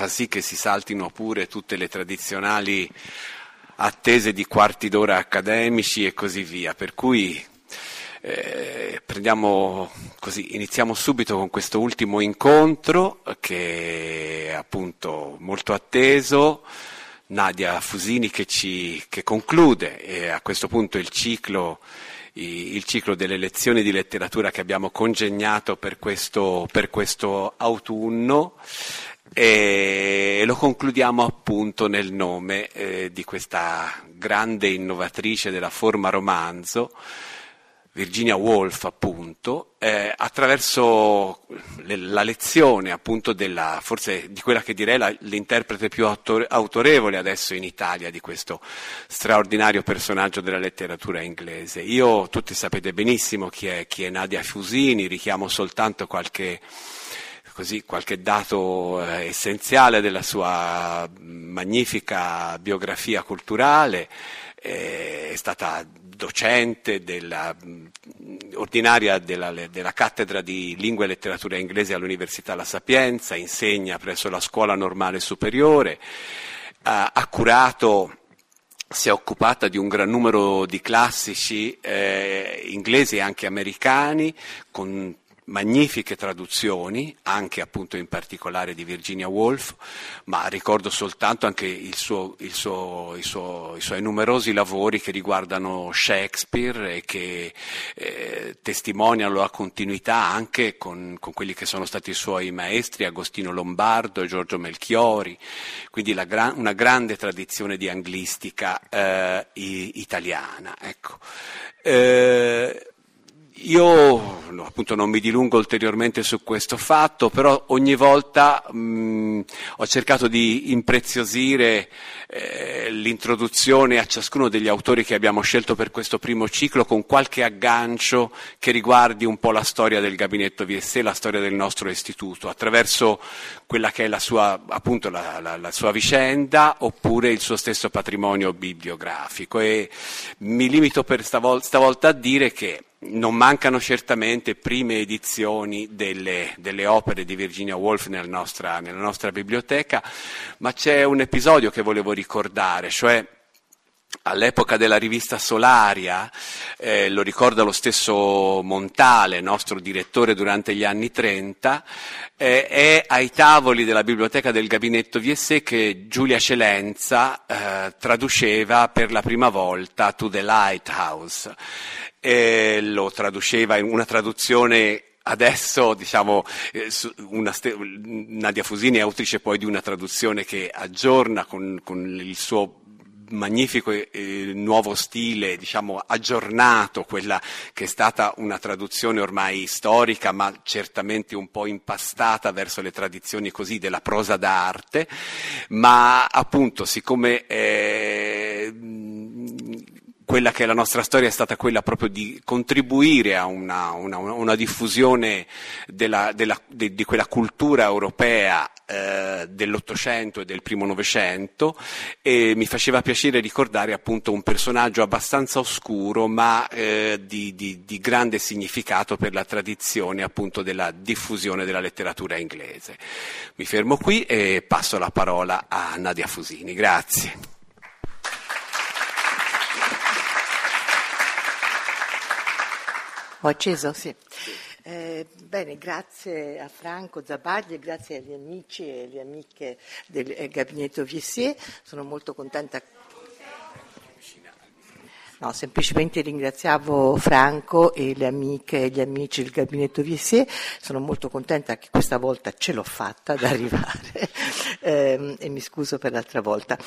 fa sì che si saltino pure tutte le tradizionali attese di quarti d'ora accademici e così via, per cui iniziamo subito con questo ultimo incontro che è appunto molto atteso. Nadia Fusini che conclude a questo punto il ciclo delle lezioni di letteratura che abbiamo congegnato per questo autunno, e lo concludiamo appunto nel nome di questa grande innovatrice della forma romanzo, Virginia Woolf, appunto, attraverso la lezione appunto forse di quella che direi l'interprete più autorevole adesso in Italia di questo straordinario personaggio della letteratura inglese. Tutti sapete benissimo chi è Nadia Fusini, richiamo soltanto qualche dato essenziale della sua magnifica biografia culturale. È stata docente ordinaria della cattedra di lingua e letteratura inglese all'Università La Sapienza, insegna presso la Scuola Normale Superiore, si è occupata di un gran numero di classici inglesi e anche americani, con magnifiche traduzioni, anche appunto in particolare di Virginia Woolf, ma ricordo soltanto anche i suoi numerosi lavori che riguardano Shakespeare e che testimoniano la continuità anche con quelli che sono stati i suoi maestri, Agostino Lombardo e Giorgio Melchiori, quindi una grande tradizione di anglistica italiana. Ecco. Io appunto non mi dilungo ulteriormente su questo fatto, però ogni volta ho cercato di impreziosire l'introduzione a ciascuno degli autori che abbiamo scelto per questo primo ciclo con qualche aggancio che riguardi un po' la storia del Gabinetto VSE, la storia del nostro istituto, attraverso quella che è la sua vicenda oppure il suo stesso patrimonio bibliografico, e mi limito per stavolta a dire che non mancano certamente prime edizioni delle opere di Virginia Woolf nella nostra biblioteca, ma c'è un episodio che volevo ricordare, cioè all'epoca della rivista Solaria, lo ricorda lo stesso Montale, nostro direttore durante gli anni 30, è ai tavoli della biblioteca del Gabinetto VSE che Giulia Celenza traduceva per la prima volta To the Lighthouse. Lo traduceva in una traduzione, adesso diciamo Nadia Fusini è autrice poi di una traduzione che aggiorna con il suo magnifico nuovo stile, diciamo aggiornato, quella che è stata una traduzione ormai storica ma certamente un po' impastata verso le tradizioni così della prosa d'arte, ma appunto siccome quella che è la nostra storia è stata quella proprio di contribuire a una diffusione di quella cultura europea dell'Ottocento e del primo Novecento, e mi faceva piacere ricordare appunto un personaggio abbastanza oscuro ma di grande significato per la tradizione appunto della diffusione della letteratura inglese. Mi fermo qui e passo la parola a Nadia Fusini. Grazie. Ho acceso? Sì. Bene, grazie a Franco Zabagli e grazie agli amici e alle amiche del Gabinetto VSE. Sono molto contenta. No, semplicemente ringraziavo Franco e le amiche e gli amici del Gabinetto VSE. Sono molto contenta che questa volta ce l'ho fatta ad arrivare e mi scuso per l'altra volta.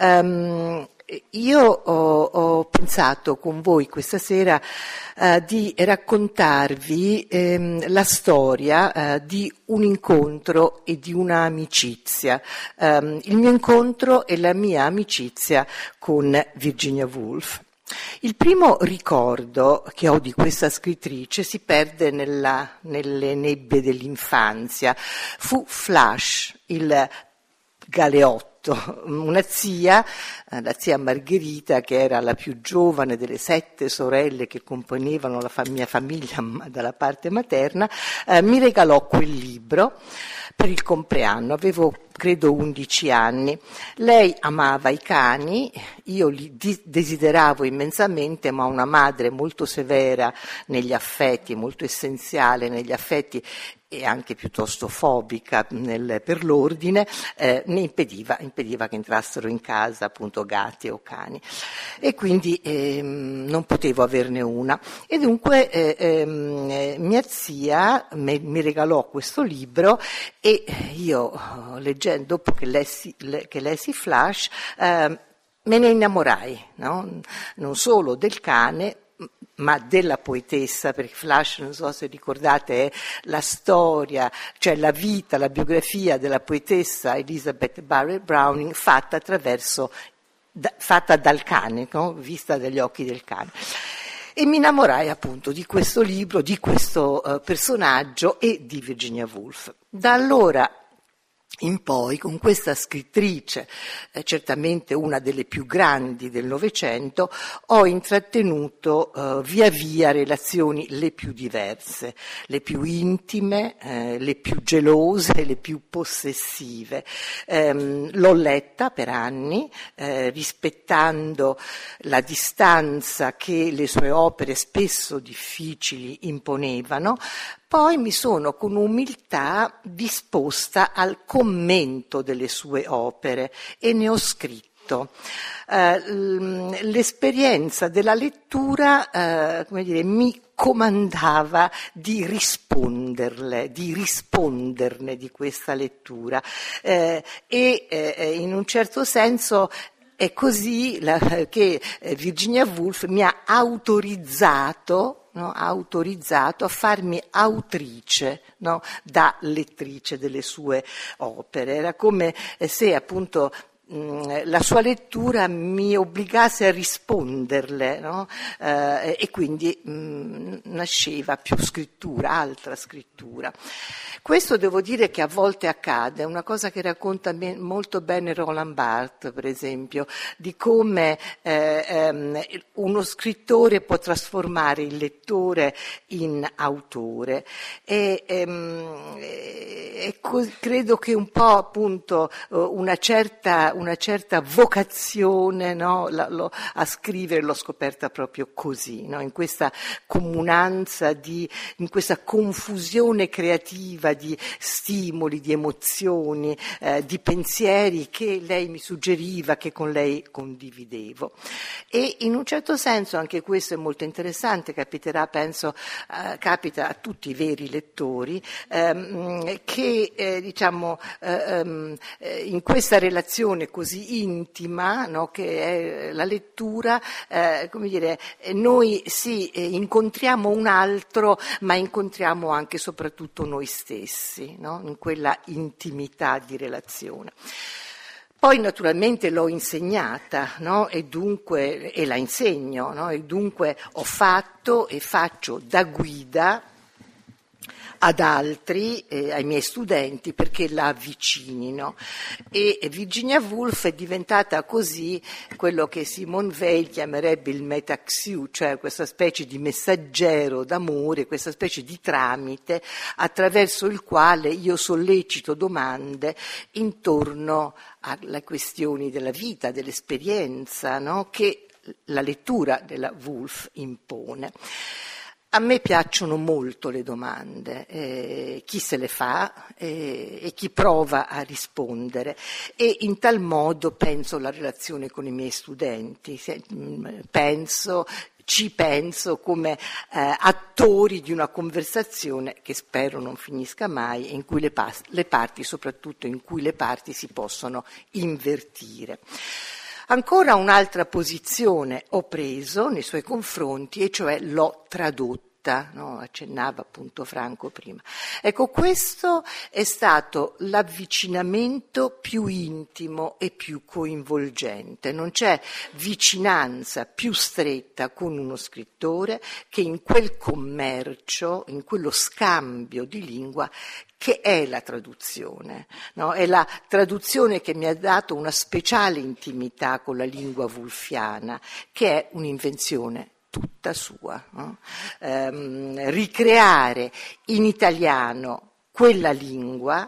Io ho pensato con voi questa sera di raccontarvi la storia di un incontro e di una amicizia, il mio incontro e la mia amicizia con Virginia Woolf. Il primo ricordo che ho di questa scrittrice si perde nelle nebbie dell'infanzia. Fu Flash, il galeotto. Una zia, la zia Margherita, che era la più giovane delle 7 sorelle che componevano la mia famiglia dalla parte materna, mi regalò quel libro per il compleanno. Avevo credo 11 anni. Lei amava i cani, io li desideravo immensamente, ma una madre molto severa negli affetti, molto essenziale negli affetti e anche piuttosto fobica per l'ordine, ne impediva che entrassero in casa appunto gatti o cani, e quindi non potevo averne una. E dunque mia zia mi regalò questo libro e io, leggendo, dopo che lessi Flash, me ne innamorai, no? Non solo del cane, ma della poetessa, perché Flash, non so se ricordate, è la storia, cioè la vita, la biografia della poetessa Elizabeth Barrett Browning fatta dal cane, no? Vista dagli occhi del cane. E mi innamorai appunto di questo libro, di questo personaggio e di Virginia Woolf. Da allora in poi, con questa scrittrice, certamente una delle più grandi del Novecento, ho intrattenuto via via relazioni le più diverse, le più intime, le più gelose, le più possessive. L'ho letta per anni, rispettando la distanza che le sue opere spesso difficili imponevano. Poi mi sono con umiltà disposta al commento delle sue opere e ne ho scritto. L'esperienza della lettura, mi comandava di risponderne di questa lettura, e in un certo senso è così che Virginia Woolf mi ha autorizzato a farmi autrice, no? Da lettrice delle sue opere. Era come se appunto la sua lettura mi obbligasse a risponderle, no? E quindi nasceva più scrittura, altra scrittura. Questo devo dire che a volte accade, è una cosa che racconta molto bene Roland Barthes, per esempio, di come uno scrittore può trasformare il lettore in autore. Credo che un po' appunto una certa vocazione, no, a scrivere l'ho scoperta proprio così, no? In questa comunanza, in questa confusione creativa di stimoli, di emozioni, di pensieri che lei mi suggeriva, che con lei condividevo. E in un certo senso anche questo è molto interessante, capita a tutti i veri lettori, che in questa relazione così intima, no, che è la lettura, noi incontriamo un altro, ma incontriamo anche soprattutto noi stessi, no, in quella intimità di relazione. Poi naturalmente l'ho insegnata, no? E la insegno, no? E dunque ho fatto e faccio da guida ad altri, ai miei studenti, perché la avvicinino. E Virginia Woolf è diventata così quello che Simone Weil chiamerebbe il metaxiu, cioè questa specie di messaggero d'amore, questa specie di tramite attraverso il quale io sollecito domande intorno alle questioni della vita, dell'esperienza, no? Che la lettura della Woolf impone. A me piacciono molto le domande, chi se le fa e chi prova a rispondere, e in tal modo penso alla relazione con i miei studenti, ci penso come attori di una conversazione che spero non finisca mai, in cui le parti si possono invertire. Ancora un'altra posizione ho preso nei suoi confronti, e cioè l'ho tradotta, no? Accennava appunto Franco prima. Ecco, questo è stato l'avvicinamento più intimo e più coinvolgente. Non c'è vicinanza più stretta con uno scrittore che in quel commercio, in quello scambio di lingua che è la traduzione, no? È la traduzione che mi ha dato una speciale intimità con la lingua woolfiana, che è un'invenzione tutta sua, no? Ricreare in italiano quella lingua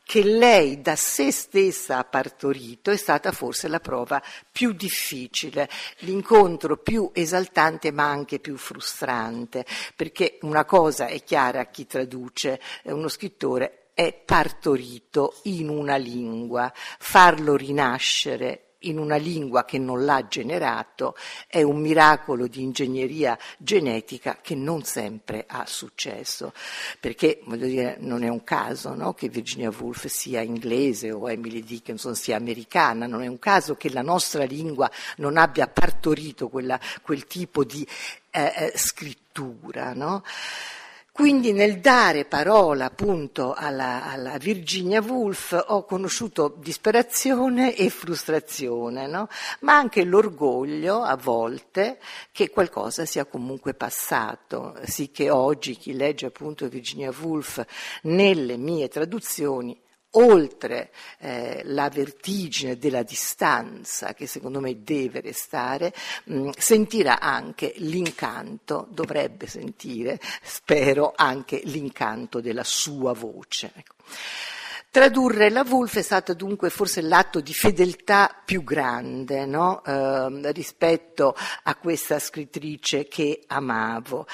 che lei da se stessa ha partorito è stata forse la prova più difficile, l'incontro più esaltante ma anche più frustrante, perché una cosa è chiara a chi traduce, uno scrittore è partorito in una lingua, farlo rinascere in una lingua che non l'ha generato è un miracolo di ingegneria genetica che non sempre ha successo, perché voglio dire non è un caso, no, che Virginia Woolf sia inglese o Emily Dickinson sia americana, non è un caso che la nostra lingua non abbia partorito quel tipo di scrittura, no? Quindi nel dare parola appunto alla Virginia Woolf ho conosciuto disperazione e frustrazione, no? Ma anche l'orgoglio a volte che qualcosa sia comunque passato, sì che oggi chi legge appunto Virginia Woolf nelle mie traduzioni, oltre la vertigine della distanza che secondo me deve restare, sentirà anche l'incanto, dovrebbe sentire, spero, anche l'incanto della sua voce. Ecco. Tradurre la Woolf è stato dunque forse l'atto di fedeltà più grande, no? Rispetto a questa scrittrice che amavo.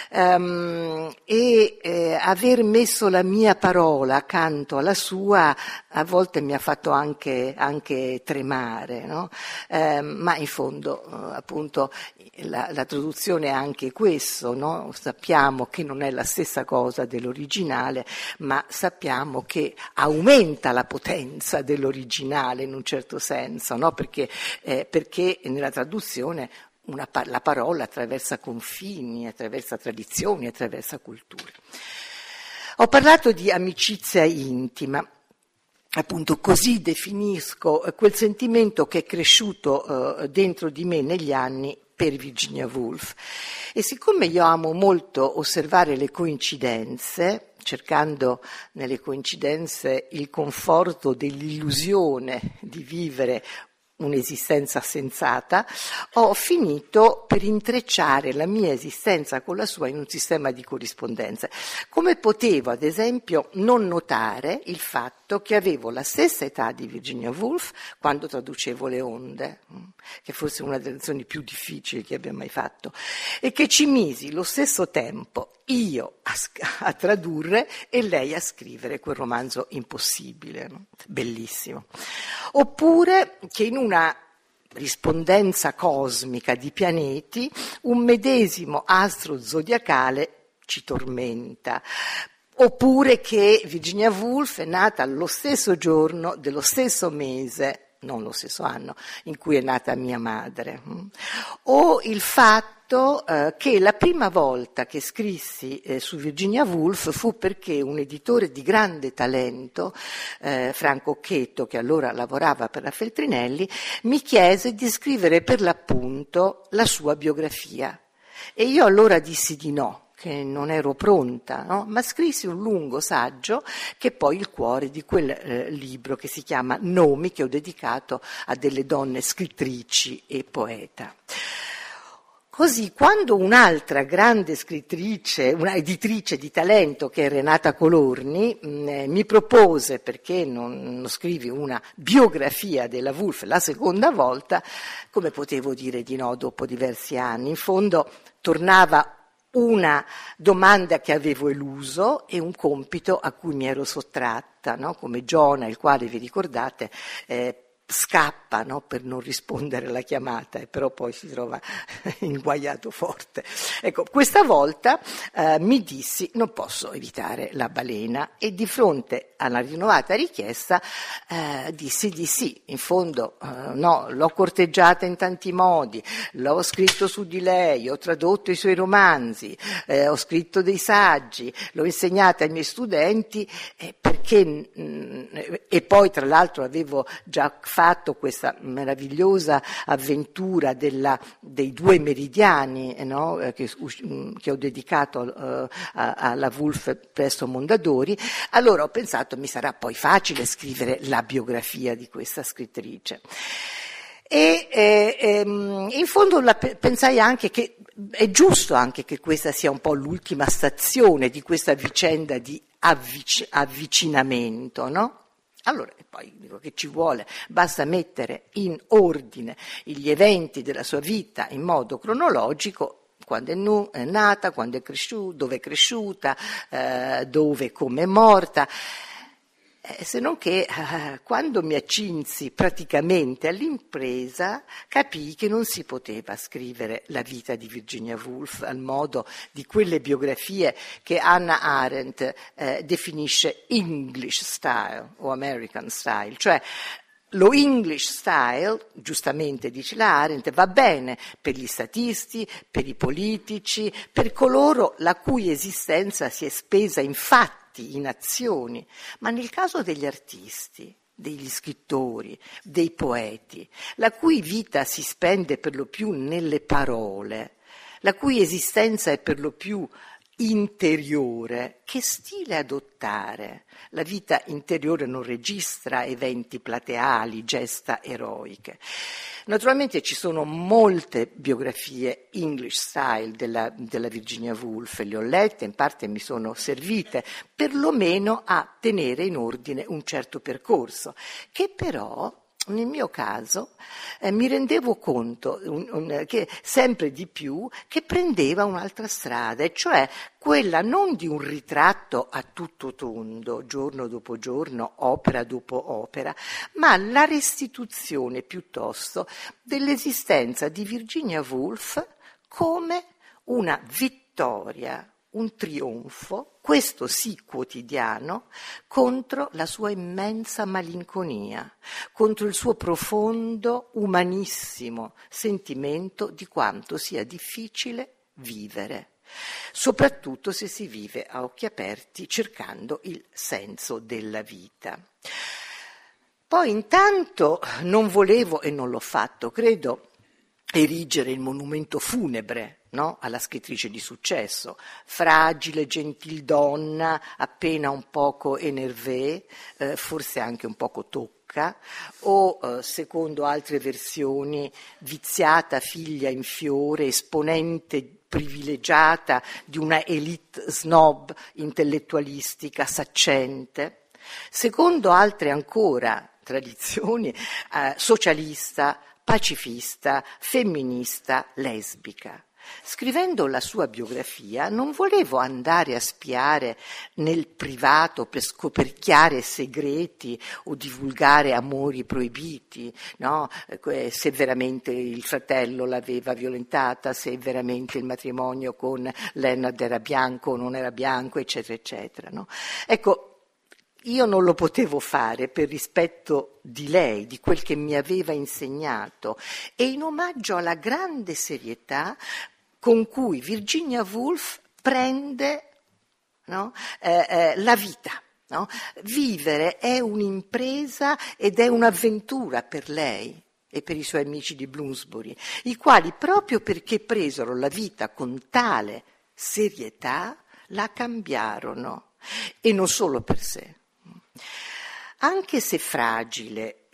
Aver messo la mia parola accanto alla sua a volte mi ha fatto anche tremare, no? Ma in fondo appunto la traduzione è anche questo, no? Sappiamo che non è la stessa cosa dell'originale, ma sappiamo che aumenta la potenza dell'originale in un certo senso, no? Perché nella traduzione la parola attraversa confini, attraversa tradizioni, attraversa culture. Ho parlato di amicizia intima. Appunto così definisco quel sentimento che è cresciuto dentro di me negli anni per Virginia Woolf. E siccome io amo molto osservare le coincidenze, cercando nelle coincidenze il conforto dell'illusione di vivere un'esistenza sensata, ho finito per intrecciare la mia esistenza con la sua in un sistema di corrispondenze. Come potevo, ad esempio, non notare il fatto che avevo la stessa età di Virginia Woolf quando traducevo Le Onde, che forse è una delle lezioni più difficili che abbia mai fatto, e che ci misi lo stesso tempo io a tradurre e lei a scrivere quel romanzo impossibile, no? Bellissimo. Oppure che in una rispondenza cosmica di pianeti un medesimo astro zodiacale ci tormenta. Oppure che Virginia Woolf è nata lo stesso giorno dello stesso mese, non lo stesso anno, in cui è nata mia madre. O il fatto che la prima volta che scrissi su Virginia Woolf fu perché un editore di grande talento, Franco Occhetto, che allora lavorava per la Feltrinelli, mi chiese di scrivere per l'appunto la sua biografia. E io allora dissi di no, che non ero pronta, no? Ma scrissi un lungo saggio che è poi il cuore di quel libro che si chiama Nomi, che ho dedicato a delle donne scrittrici e poeta. Così, quando un'altra grande scrittrice, una editrice di talento che è Renata Colorni, mi propose, perché non scrivi una biografia della Woolf la seconda volta, come potevo dire di no dopo diversi anni? In fondo tornava una domanda che avevo eluso e un compito a cui mi ero sottratta, no? Come Giona, il quale vi ricordate scappa, no? Per non rispondere alla chiamata e però poi si trova inguaiato forte. Ecco, questa volta mi dissi non posso evitare la balena e di fronte alla rinnovata richiesta dissi di sì. In fondo no, l'ho corteggiata in tanti modi, l'ho scritto su di lei, ho tradotto i suoi romanzi, ho scritto dei saggi, l'ho insegnata ai miei studenti perché e poi tra l'altro avevo già fatto questa meravigliosa avventura dei 2 meridiani, no? che ho dedicato alla Woolf presso Mondadori. Allora ho pensato mi sarà poi facile scrivere la biografia di questa scrittrice. E in fondo pensai anche che è giusto anche che questa sia un po' l'ultima stazione di questa vicenda di avvicinamento, no? Allora, e poi dico che ci vuole, basta mettere in ordine gli eventi della sua vita in modo cronologico, quando è nata, quando è cresciuta, dove è cresciuta, dove e come è morta. Se non che quando mi accinsi praticamente all'impresa capii che non si poteva scrivere la vita di Virginia Woolf al modo di quelle biografie che Hannah Arendt definisce English style o American style, cioè lo English style, giustamente dice la Arendt, va bene per gli statisti, per i politici, per coloro la cui esistenza si è spesa in fatti, in azioni, ma nel caso degli artisti, degli scrittori, dei poeti, la cui vita si spende per lo più nelle parole, la cui esistenza è per lo più interiore, che stile adottare? La vita interiore non registra eventi plateali, gesta eroiche. Naturalmente ci sono molte biografie English style della Virginia Woolf, le ho lette, in parte mi sono servite, perlomeno a tenere in ordine un certo percorso, che però nel mio caso mi rendevo conto che sempre di più che prendeva un'altra strada, e cioè quella non di un ritratto a tutto tondo, giorno dopo giorno, opera dopo opera, ma la restituzione piuttosto dell'esistenza di Virginia Woolf come una vittoria, un trionfo, questo sì quotidiano, contro la sua immensa malinconia, contro il suo profondo, umanissimo sentimento di quanto sia difficile vivere, soprattutto se si vive a occhi aperti cercando il senso della vita. Poi intanto non volevo, e non l'ho fatto, credo, erigere il monumento funebre, no? Alla scrittrice di successo, fragile, gentildonna, appena un poco énervée, forse anche un poco tocca, o secondo altre versioni viziata figlia in fiore, esponente privilegiata di una élite snob intellettualistica saccente, secondo altre ancora tradizioni socialista, pacifista, femminista, lesbica. Scrivendo la sua biografia non volevo andare a spiare nel privato per scoperchiare segreti o divulgare amori proibiti, no? Se veramente il fratello l'aveva violentata, se veramente il matrimonio con Leonard era bianco o non era bianco, eccetera, eccetera. No? Ecco, io non lo potevo fare per rispetto di lei, di quel che mi aveva insegnato, e in omaggio alla grande serietà con cui Virginia Woolf prende, no, la vita. No? Vivere è un'impresa ed è un'avventura per lei e per i suoi amici di Bloomsbury, i quali proprio perché presero la vita con tale serietà la cambiarono, e non solo per sé. Anche se fragile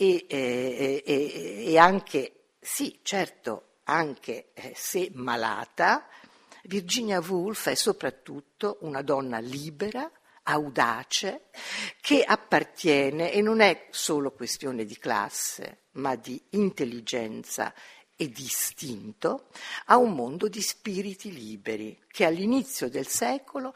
e anche, sì, certo, anche se malata, Virginia Woolf è soprattutto una donna libera, audace, che appartiene, e non è solo questione di classe, ma di intelligenza e di istinto, a un mondo di spiriti liberi che all'inizio del secolo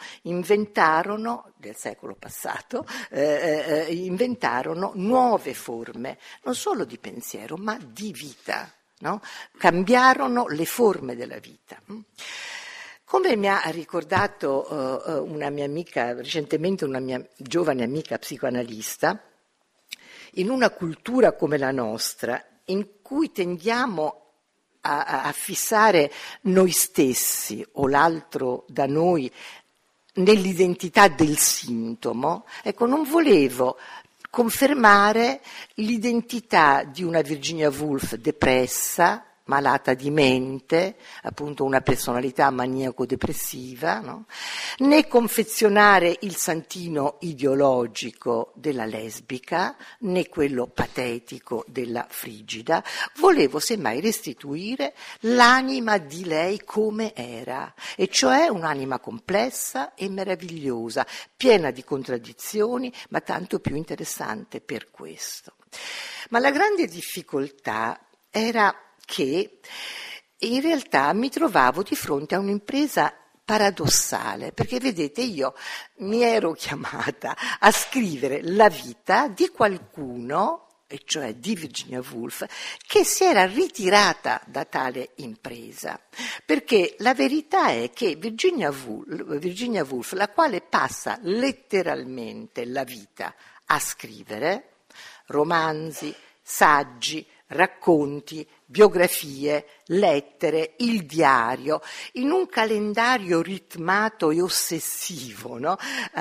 del secolo passato, inventarono nuove forme, non solo di pensiero, ma di vita. No? Cambiarono le forme della vita. Come mi ha ricordato una mia amica, recentemente una mia giovane amica psicoanalista, in una cultura come la nostra, in cui tendiamo a fissare noi stessi o l'altro da noi nell'identità del sintomo, ecco, non volevo confermare l'identità di una Virginia Woolf depressa, malata di mente, appunto una personalità maniaco-depressiva, no? Né confezionare il santino ideologico della lesbica, né quello patetico della frigida. Volevo semmai restituire l'anima di lei come era, e cioè un'anima complessa e meravigliosa, piena di contraddizioni, ma tanto più interessante per questo. Ma la grande difficoltà era che in realtà mi trovavo di fronte a un'impresa paradossale, perché vedete, io mi ero chiamata a scrivere la vita di qualcuno, e cioè di Virginia Woolf, che si era ritirata da tale impresa, perché la verità è che Virginia Woolf, la quale passa letteralmente la vita a scrivere romanzi, saggi, racconti, biografie, lettere, il diario, in un calendario ritmato e ossessivo, no?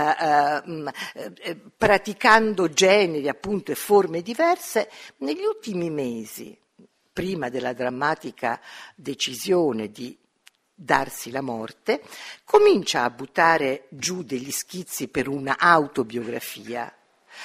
Praticando generi, appunto, e forme diverse, negli ultimi mesi, prima della drammatica decisione di darsi la morte, comincia a buttare giù degli schizzi per una autobiografia,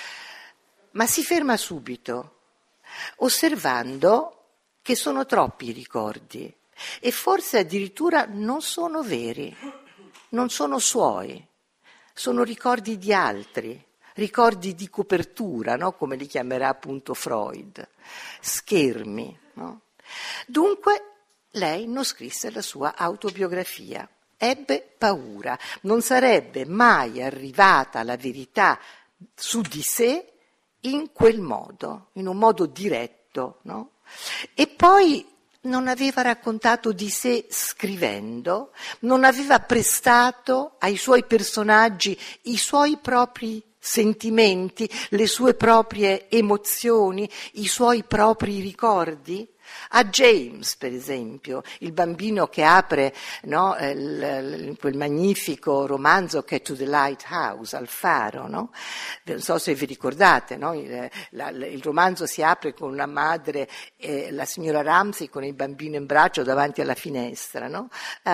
ma si ferma subito, osservando che sono troppi i ricordi e forse addirittura non sono veri, non sono suoi, sono ricordi di altri, ricordi di copertura, no? Come li chiamerà appunto Freud, schermi. No? Dunque lei non scrisse la sua autobiografia, ebbe paura, non sarebbe mai arrivata alla verità su di sé in quel modo, in un modo diretto, no? E poi non aveva raccontato di sé scrivendo, non aveva prestato ai suoi personaggi i suoi propri sentimenti, le sue proprie emozioni, i suoi propri ricordi. A James, per esempio, il bambino che apre, no, quel magnifico romanzo che è To the Lighthouse, al faro, no? Non so se vi ricordate, no? Il romanzo si apre con una madre, la signora Ramsay con il bambino in braccio davanti alla finestra, no?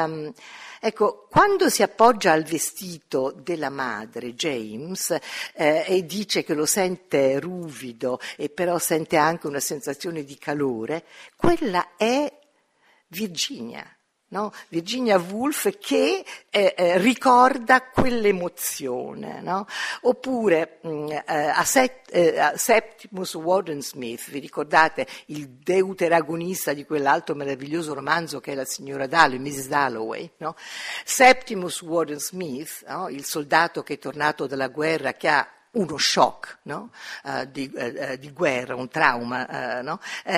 Ecco, quando si appoggia al vestito della madre, James, e dice che lo sente ruvido e però sente anche una sensazione di calore, quella è Virginia, no? Virginia Woolf che ricorda quell'emozione, no? Oppure a Septimus Warden Smith, vi ricordate il deuteragonista di quell'altro meraviglioso romanzo che è la signora Dalloway, Mrs. Dalloway, no? Septimus Warden Smith, no? Il soldato che è tornato dalla guerra, che ha uno shock, no? Di guerra, un trauma, no?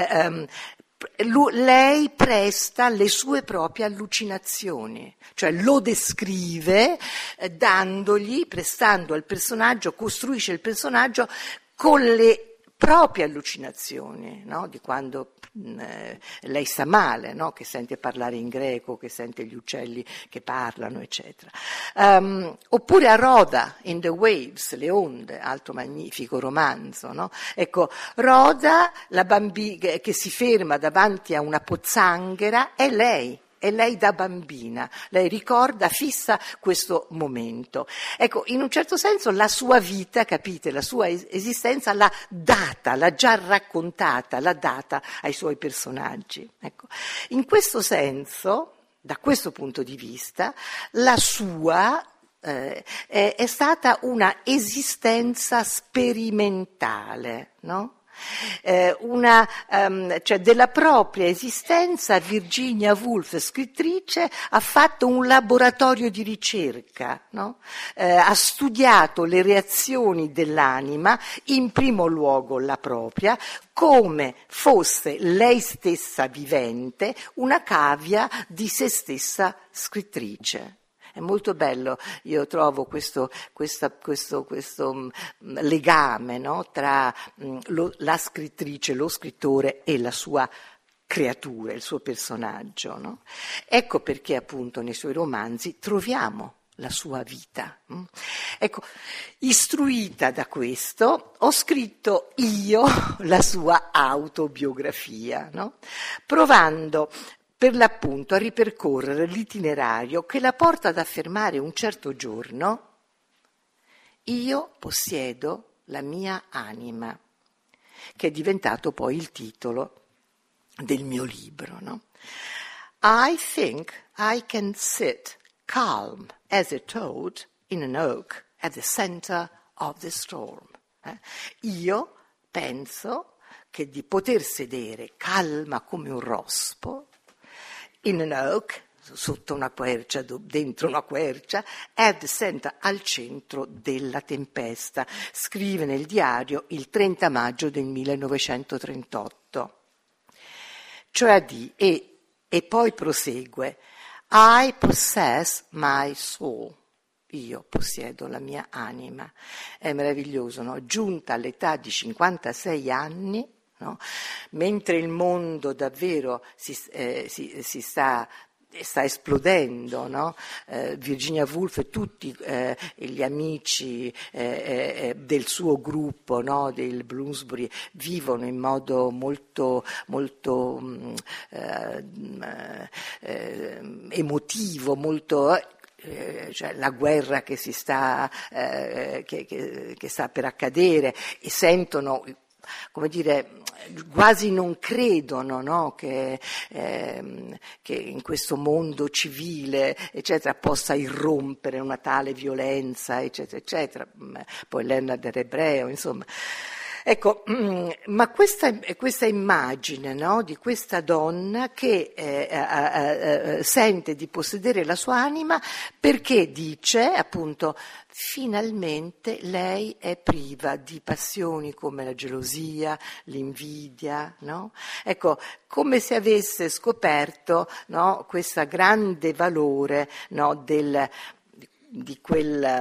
Lei presta le sue proprie allucinazioni, cioè lo descrive prestando al personaggio, costruisce il personaggio con le proprie allucinazioni, no? Di quando lei sta male, no? Che sente parlare in greco, che sente gli uccelli che parlano, eccetera. Oppure a Rhoda, in The Waves, Le onde, altro magnifico romanzo, no? Ecco, Rhoda, la bambina che si ferma davanti a una pozzanghera, è lei da bambina, lei ricorda, fissa questo momento. Ecco, in un certo senso la sua vita, capite, la sua esistenza l'ha data, l'ha già raccontata, l'ha data ai suoi personaggi. Ecco. In questo senso, da questo punto di vista, la sua è stata una esistenza sperimentale, no? Cioè della propria esistenza Virginia Woolf, scrittrice, ha fatto un laboratorio di ricerca, no? Ha studiato le reazioni dell'anima, in primo luogo la propria, come fosse lei stessa vivente, una cavia di se stessa scrittrice. È molto bello, io trovo questo legame, no? Tra la scrittrice, lo scrittore e la sua creatura, il suo personaggio. No? Ecco perché appunto nei suoi romanzi troviamo la sua vita. Ecco, istruita da questo, ho scritto io la sua autobiografia, no? Provando per l'appunto a ripercorrere l'itinerario che la porta ad affermare un certo giorno: io possiedo la mia anima, che è diventato poi il titolo del mio libro, no? I think I can sit calm as a toad in an oak at the center of the storm. Io penso che di poter sedere calma come un rospo in an oak, sotto una quercia, dentro una quercia, at the center, al centro della tempesta. Scrive nel diario il 30 maggio del 1938. Cioè e poi prosegue: I possess my soul. Io possiedo la mia anima. È meraviglioso, no? Giunta all'età di 56 anni, no? Mentre il mondo davvero si sta esplodendo, no? Virginia Woolf e tutti gli amici del suo gruppo, no? Del Bloomsbury, vivono in modo molto emotivo, molto cioè la guerra che si sta che sta per accadere, e sentono, come dire, quasi non credono, no? Che in questo mondo civile, eccetera, possa irrompere una tale violenza, eccetera, eccetera. Poi Leonard era ebreo, insomma. Ecco, ma questa immagine, no, di questa donna che sente di possedere la sua anima perché dice, appunto, finalmente lei è priva di passioni come la gelosia, l'invidia, no? Ecco, come se avesse scoperto, no, questo grande valore, no, di quel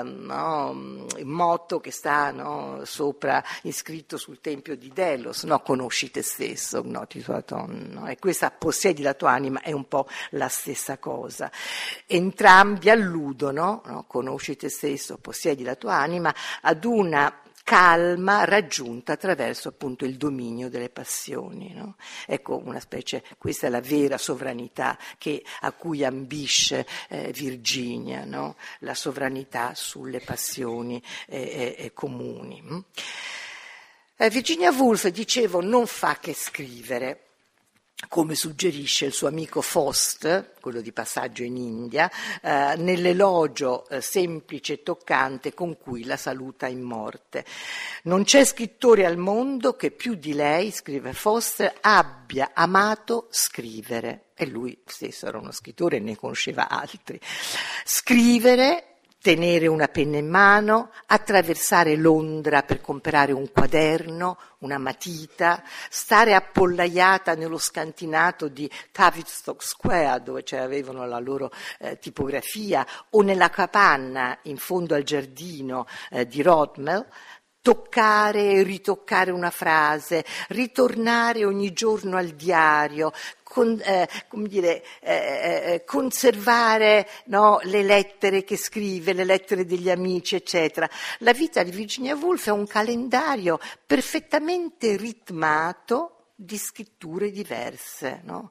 motto che sta, no, sopra, iscritto sul tempio di Delos, no? Conosci te stesso, no? No? E questa possiedi la tua anima è un po' la stessa cosa. Entrambi alludono, no? Conosci te stesso, possiedi la tua anima, ad una calma raggiunta attraverso appunto il dominio delle passioni, no? Ecco, una specie, questa è la vera sovranità a cui ambisce Virginia, no? La sovranità sulle passioni comuni. Virginia Woolf, dicevo, non fa che scrivere, come suggerisce il suo amico Faust, quello di Passaggio in India, nell'elogio semplice e toccante con cui la saluta in morte. Non c'è scrittore al mondo che più di lei, scrive Faust, abbia amato scrivere. E lui stesso era uno scrittore e ne conosceva altri. Scrivere, tenere una penna in mano, attraversare Londra per comprare un quaderno, una matita, stare appollaiata nello scantinato di Tavistock Square, dove avevano la loro tipografia, o nella capanna in fondo al giardino di Rodmell, toccare e ritoccare una frase, ritornare ogni giorno al diario, conservare, no, le lettere che scrive, le lettere degli amici, eccetera. La vita di Virginia Woolf è un calendario perfettamente ritmato di scritture diverse, no?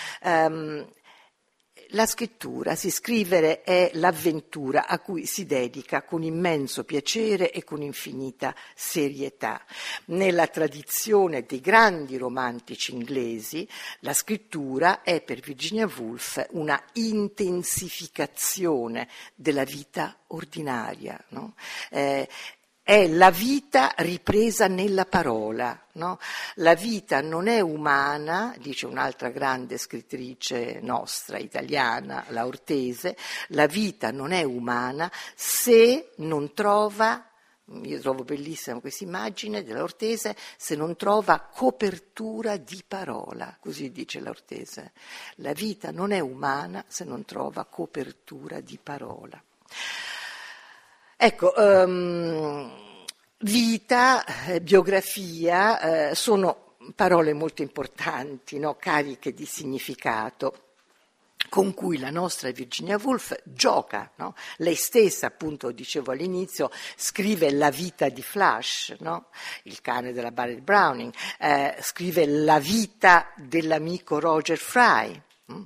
La scrittura, scrivere è l'avventura a cui si dedica con immenso piacere e con infinita serietà. Nella tradizione dei grandi romantici inglesi, la scrittura è per Virginia Woolf una intensificazione della vita ordinaria, no? È la vita ripresa nella parola, no? La vita non è umana, dice un'altra grande scrittrice nostra, italiana, la Ortese, la vita non è umana se non trova, io trovo bellissima questa immagine della Ortese, se non trova copertura di parola, così dice la Ortese. La vita non è umana se non trova copertura di parola. Ecco, vita, biografia, sono parole molto importanti, no? Cariche di significato. con cui la nostra Virginia Woolf gioca, no? Lei stessa, appunto, dicevo all'inizio, scrive la vita di Flash, no? Il cane della Barrett Browning, scrive la vita dell'amico Roger Fry,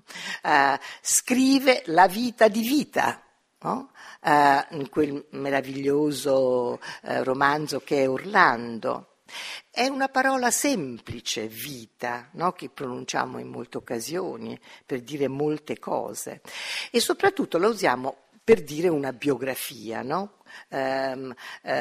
scrive la vita di Vita, no? In quel meraviglioso romanzo che è Orlando. È una parola semplice, vita, no? Che pronunciamo in molte occasioni per dire molte cose, e soprattutto la usiamo per dire una biografia, no? Tra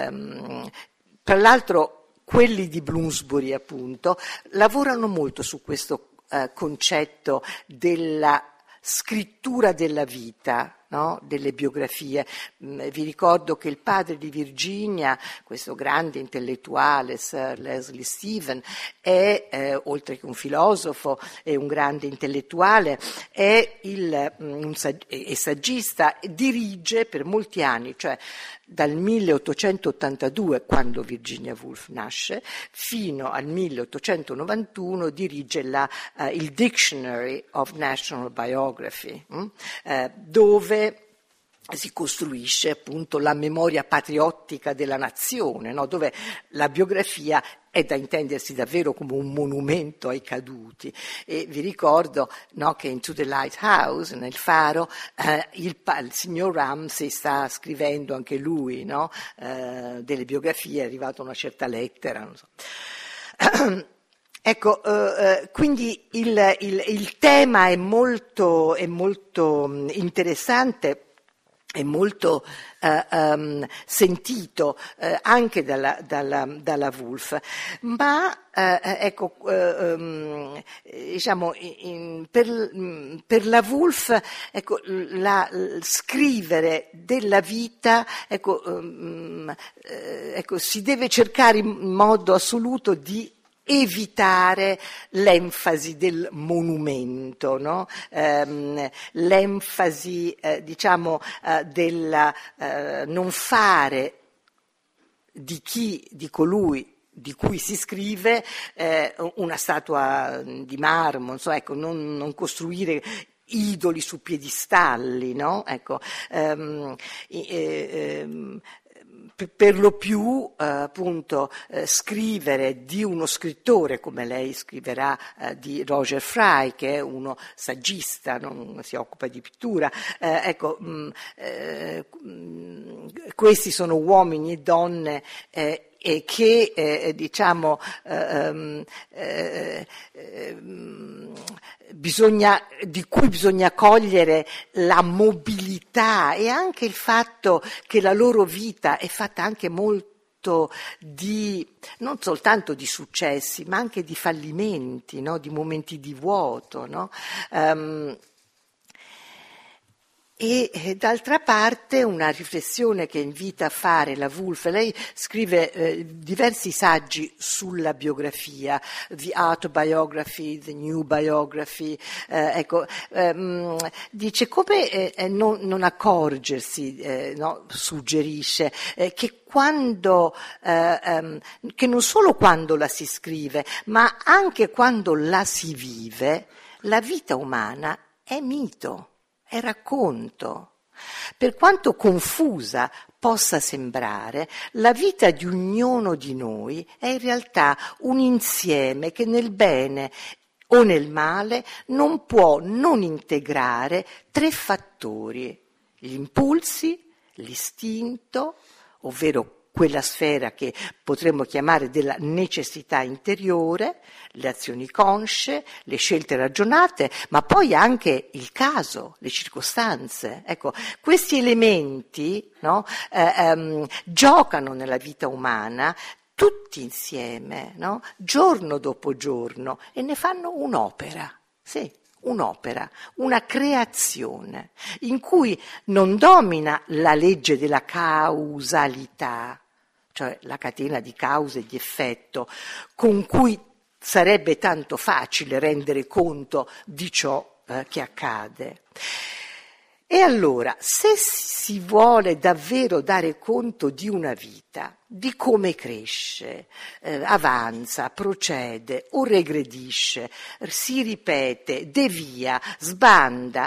l'altro quelli di Bloomsbury, appunto, lavorano molto su questo concetto della scrittura della vita, no? Delle biografie. Vi ricordo che il padre di Virginia, questo grande intellettuale, Sir Leslie Stephen, è, oltre che un filosofo, è un grande intellettuale, è saggista, dirige per molti anni, cioè dal 1882, quando Virginia Woolf nasce, fino al 1891 dirige il Dictionary of National Biography, dove si costruisce appunto la memoria patriottica della nazione, no? Dove la biografia è da intendersi davvero come un monumento ai caduti. E vi ricordo, no, che in To the Lighthouse, nel Faro, il signor Ramsay sta scrivendo anche lui, no? Delle biografie, è arrivata una certa lettera, non so. Ecco, quindi il tema è molto interessante, è molto sentito anche dalla Woolf, ma ecco, diciamo, per la Woolf, ecco, scrivere della vita, ecco, ecco, si deve cercare in modo assoluto di evitare l'enfasi del monumento, no? L'enfasi, diciamo, del non fare di colui di cui si scrive una statua di marmo, insomma, ecco, non costruire idoli su piedistalli, no? Ecco, per lo più appunto scrivere di uno scrittore, come lei scriverà di Roger Fry, che è uno saggista, non si occupa di pittura, ecco, questi sono uomini e donne e che diciamo di cui bisogna cogliere la mobilità e anche il fatto che la loro vita è fatta anche molto non soltanto di successi, ma anche di fallimenti, no? Di momenti di vuoto, no? E d'altra parte una riflessione che invita a fare la Woolf, lei scrive diversi saggi sulla biografia, The Autobiography, The New Biography, ecco, dice come non accorgersi, no, suggerisce che quando, che non solo quando la si scrive, ma anche quando la si vive, la vita umana è mito. È racconto. Per quanto confusa possa sembrare, la vita di ognuno di noi è in realtà un insieme che nel bene o nel male non può non integrare tre fattori: gli impulsi, l'istinto, ovvero quella sfera che potremmo chiamare della necessità interiore, le azioni consce, le scelte ragionate, ma poi anche il caso, le circostanze. Ecco, questi elementi, no, giocano nella vita umana tutti insieme, no, giorno dopo giorno, e ne fanno un'opera, sì. Un'opera, una creazione, in cui non domina la legge della causalità, cioè la catena di causa e di effetto, con cui sarebbe tanto facile rendere conto di ciò che accade. E allora, se si vuole davvero dare conto di una vita, di come cresce, avanza, procede o regredisce, si ripete, devia, sbanda,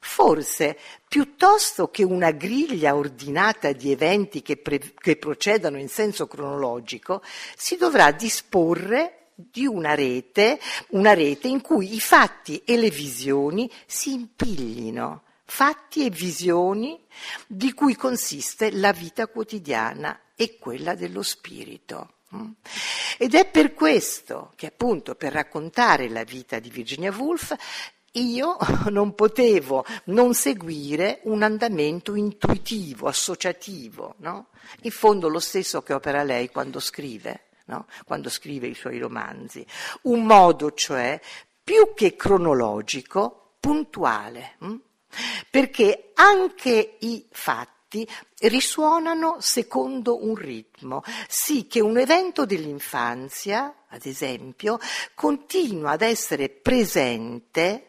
Forse, piuttosto che una griglia ordinata di eventi che procedano in senso cronologico, si dovrà disporre di una rete in cui i fatti e le visioni si impiglino, fatti e visioni di cui consiste la vita quotidiana e quella dello spirito. Ed è per questo che, appunto, per raccontare la vita di Virginia Woolf, io non potevo non seguire un andamento intuitivo, associativo, no? In fondo lo stesso che opera lei quando scrive, no? Quando scrive i suoi romanzi. Un modo, cioè, più che cronologico, puntuale, perché anche i fatti risuonano secondo un ritmo, sì che un evento dell'infanzia, ad esempio, continua ad essere presente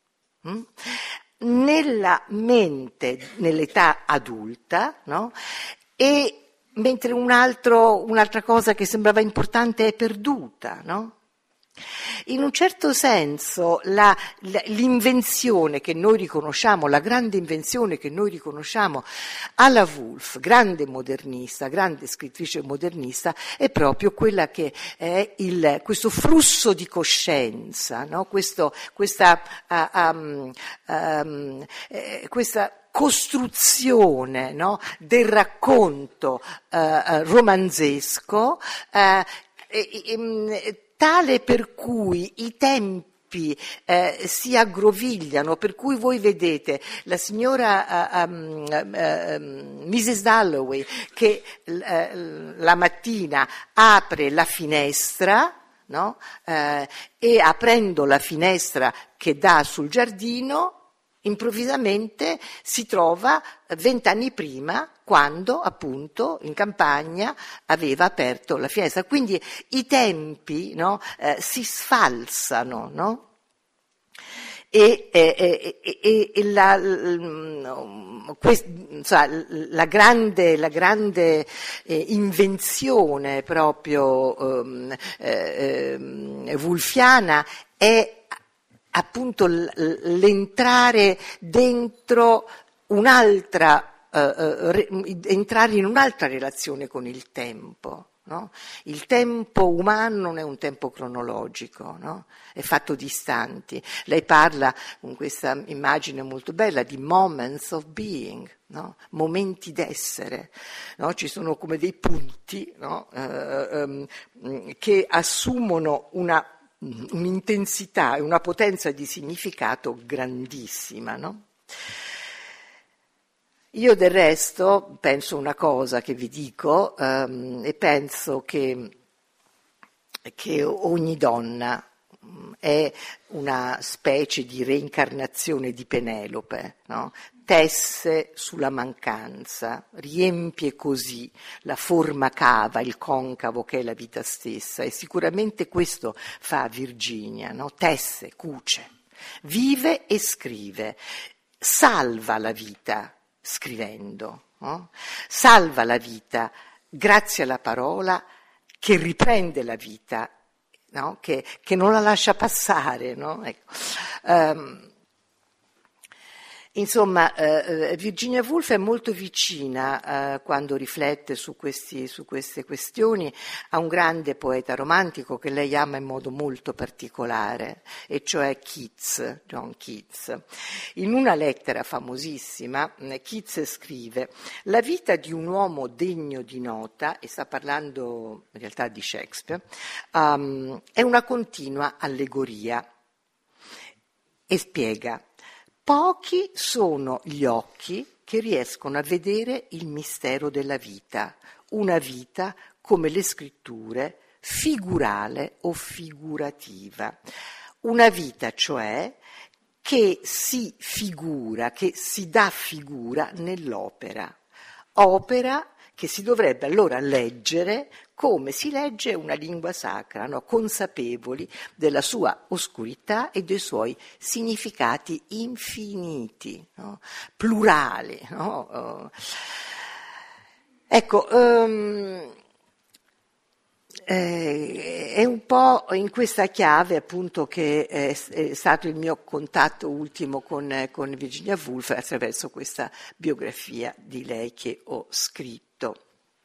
nella mente, nell'età adulta, no? E mentre un'altra cosa che sembrava importante è perduta, no? In un certo senso l'invenzione che noi riconosciamo, la grande invenzione che noi riconosciamo alla Woolf, grande modernista, grande scrittrice modernista, è proprio quella che è questo flusso di coscienza, no? Questa costruzione, no? Del racconto romanzesco, tale per cui i tempi si aggrovigliano, per cui voi vedete la signora Mrs. Dalloway che la mattina apre la finestra, no? E aprendo la finestra che dà sul giardino, improvvisamente si trova 20 anni prima, quando appunto in campagna aveva aperto la finestra. Quindi i tempi, no, si sfalsano, no? La grande invenzione proprio woolfiana è appunto l'entrare dentro entrare in un'altra relazione con il tempo, no? Il tempo umano non è un tempo cronologico, no? È fatto di istanti. Lei parla con questa immagine molto bella di moments of being, no? Momenti d'essere, no? Ci sono come dei punti, no? Che assumono un'intensità e una potenza di significato grandissima, no? Io del resto penso una cosa che vi dico e penso che ogni donna è una specie di reincarnazione di Penelope, no? Tesse sulla mancanza, riempie così la forma cava, il concavo che è la vita stessa, e sicuramente questo fa Virginia, no? Tesse, cuce, vive e scrive, salva la vita scrivendo, no? Salva la vita grazie alla parola che riprende la vita, no? Che non la lascia passare, no? Ecco. Insomma, Virginia Woolf è molto vicina, quando riflette su queste questioni, a un grande poeta romantico che lei ama in modo molto particolare, e cioè Keats, John Keats. In una lettera famosissima, Keats scrive: «La vita di un uomo degno di nota», e sta parlando in realtà di Shakespeare, «è una continua allegoria». E spiega: «Pochi sono gli occhi che riescono a vedere il mistero della vita, una vita come le scritture, figurale o figurativa. Una vita, cioè, che si figura, che si dà figura nell'opera. Opera che si dovrebbe allora leggere come si legge una lingua sacra, no? Consapevoli della sua oscurità e dei suoi significati infiniti, no? Plurali. No? Ecco, È un po' in questa chiave appunto che è stato il mio contatto ultimo con Virginia Woolf attraverso questa biografia di lei che ho scritto.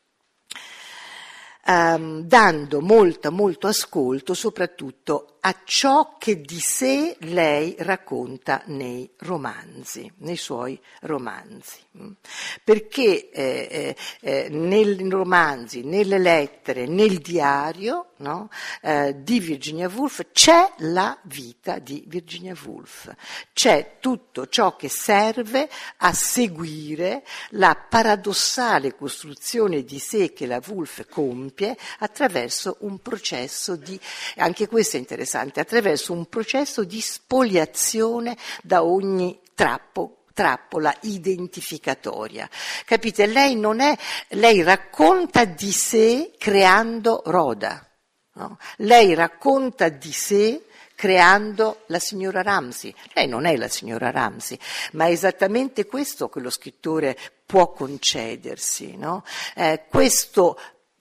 Dando molto ascolto soprattutto a ciò che di sé lei racconta nei suoi romanzi. Perché nei romanzi, nelle lettere, nel diario, no, di Virginia Woolf c'è la vita di Virginia Woolf, c'è tutto ciò che serve a seguire la paradossale costruzione di sé che la Woolf compie attraverso un processo di, anche questo è interessante, attraverso un processo di spoliazione da ogni trappola identificatoria. Capite? Lei racconta di sé creando Rhoda, no? Lei racconta di sé creando la signora Ramsay. Lei non è la signora Ramsay, ma è esattamente questo che lo scrittore può concedersi, no? Questa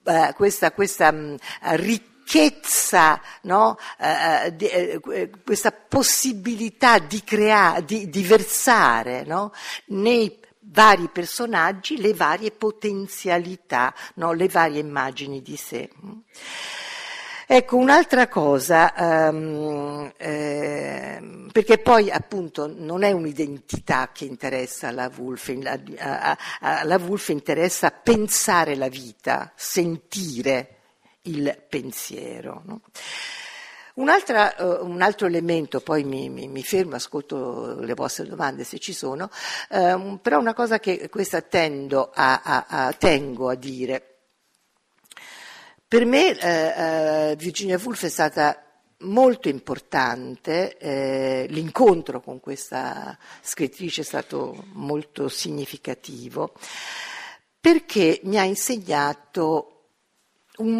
ricchezza, no? Questa possibilità di versare, no? Nei vari personaggi le varie potenzialità, no? Le varie immagini di sé. Ecco, un'altra cosa, perché poi appunto non è un'identità che interessa alla Woolf, alla Woolf interessa pensare la vita, sentire il pensiero. No? Un altro elemento, poi mi fermo, ascolto le vostre domande se ci sono, però una cosa che questa tengo a dire. Per me Virginia Woolf è stata molto importante, l'incontro con questa scrittrice è stato molto significativo, perché mi ha insegnato un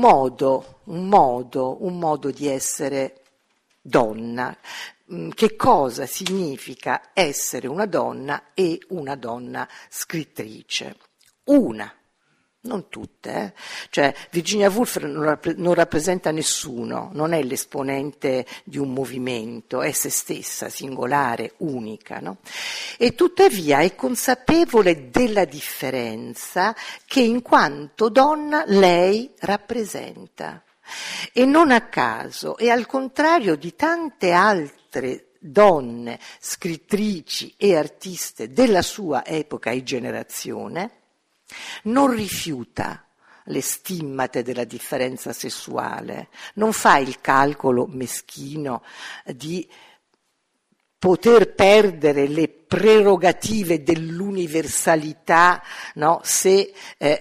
modo di essere donna, che cosa significa essere una donna e una donna scrittrice. Non tutte, Cioè Virginia Woolf non rappresenta nessuno, non è l'esponente di un movimento, è se stessa, singolare, unica, no? E tuttavia è consapevole della differenza che in quanto donna lei rappresenta. E non a caso, e al contrario di tante altre donne, scrittrici e artiste della sua epoca e generazione, non rifiuta le stimmate della differenza sessuale, non fa il calcolo meschino di poter perdere le prerogative dell'universalità, no? Se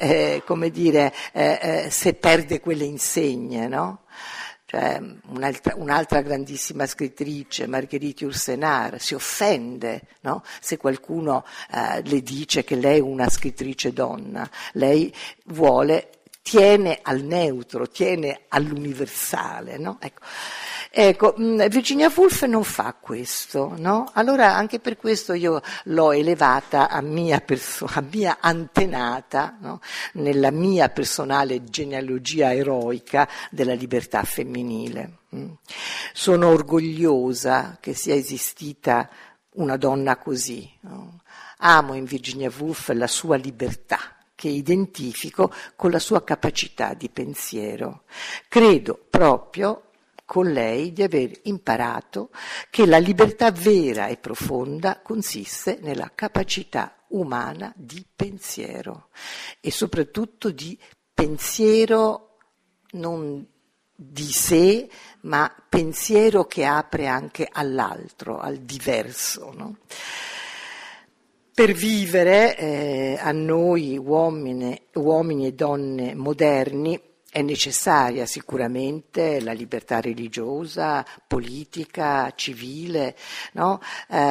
perde quelle insegne, no? Cioè, un'altra grandissima scrittrice, Marguerite Yourcenar, si offende, no? Se qualcuno le dice che lei è una scrittrice donna. Lei tiene al neutro, tiene all'universale, no? Ecco, Virginia Woolf non fa questo, no? Allora anche per questo io l'ho elevata a mia antenata, no? Nella mia personale genealogia eroica della libertà femminile. Sono orgogliosa che sia esistita una donna così, no? Amo in Virginia Woolf la sua libertà, che identifico con la sua capacità di pensiero. Credo proprio con lei di aver imparato che la libertà vera e profonda consiste nella capacità umana di pensiero e soprattutto di pensiero non di sé, ma pensiero che apre anche all'altro, al diverso, no? Per vivere a noi uomini e donne moderni è necessaria sicuramente la libertà religiosa, politica, civile, no?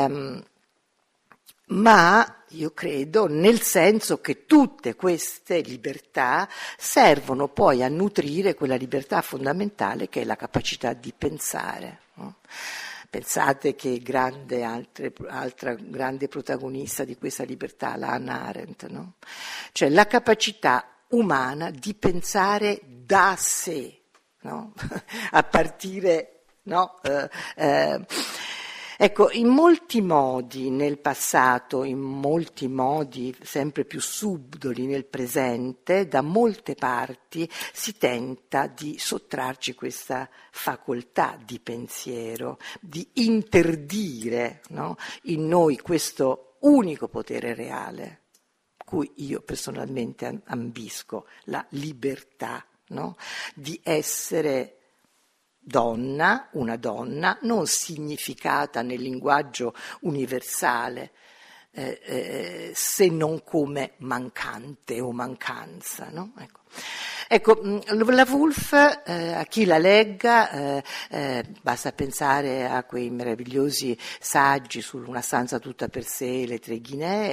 Ma io credo nel senso che tutte queste libertà servono poi a nutrire quella libertà fondamentale che è la capacità di pensare, no? Pensate che altra grande protagonista di questa libertà, la Hannah Arendt, no? Cioè la capacità umana di pensare da sé, no? A partire, no? Ecco, in molti modi nel passato, in molti modi sempre più subdoli nel presente, da molte parti si tenta di sottrarci questa facoltà di pensiero, di interdire, no, in noi questo unico potere reale, cui io personalmente ambisco, la libertà, no, di essere donna, una donna, non significata nel linguaggio universale, se non come mancante o mancanza, no? Ecco, la Woolf, a chi la legga, basta pensare a quei meravigliosi saggi su Una stanza tutta per sé, Le tre Guinee,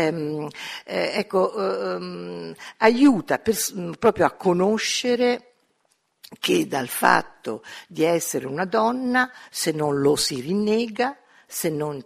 aiuta proprio a conoscere che dal fatto di essere una donna, se non lo si rinnega, se non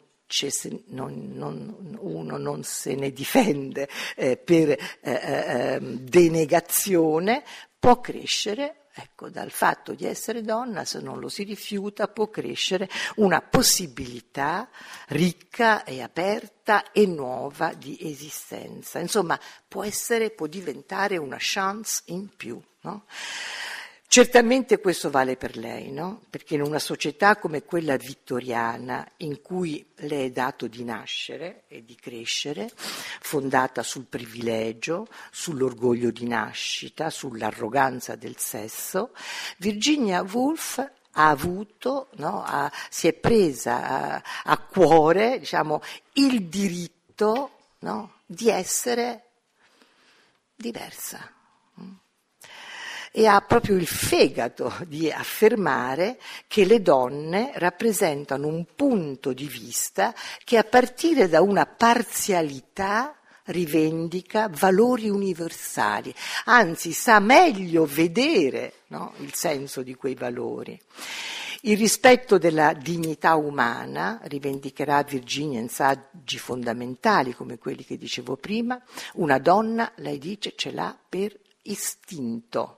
uno non se ne difende per denegazione, può crescere, ecco, dal fatto di essere donna, se non lo si rifiuta, può crescere una possibilità ricca e aperta e nuova di esistenza. Insomma, può diventare una chance in più, no? Certamente questo vale per lei, no? Perché in una società come quella vittoriana, in cui le è dato di nascere e di crescere, fondata sul privilegio, sull'orgoglio di nascita, sull'arroganza del sesso, Virginia Woolf ha avuto, no? Si è presa a cuore, diciamo, il diritto, no? Di essere diversa. E ha proprio il fegato di affermare che le donne rappresentano un punto di vista che a partire da una parzialità rivendica valori universali, anzi sa meglio vedere, no, il senso di quei valori. Il rispetto della dignità umana, rivendicherà Virginia in saggi fondamentali come quelli che dicevo prima, una donna, lei dice, ce l'ha per istinto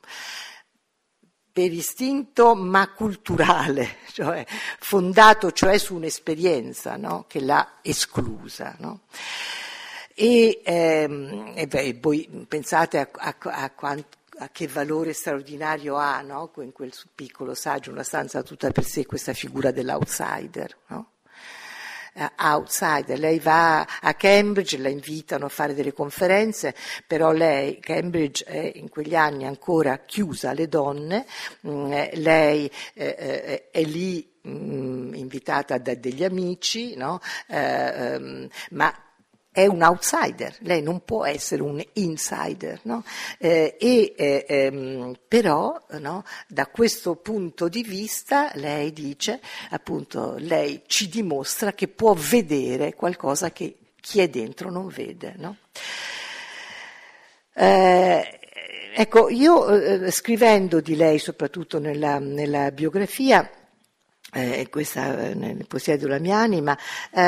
ma culturale, cioè fondato cioè su un'esperienza, no, che l'ha esclusa, no? E voi pensate a che valore straordinario ha, no, in quel piccolo saggio, Una stanza tutta per sé, questa figura dell'outsider, no? Outsider, lei va a Cambridge, la invitano a fare delle conferenze, però Cambridge è in quegli anni ancora chiusa alle donne, lei è lì invitata da degli amici, no? Ma è un outsider, lei non può essere un insider, no? Però, no, da questo punto di vista lei dice, appunto, lei ci dimostra che può vedere qualcosa che chi è dentro non vede, no? Ecco, io scrivendo di lei, soprattutto nella biografia, questa nelle poesie della mia anima,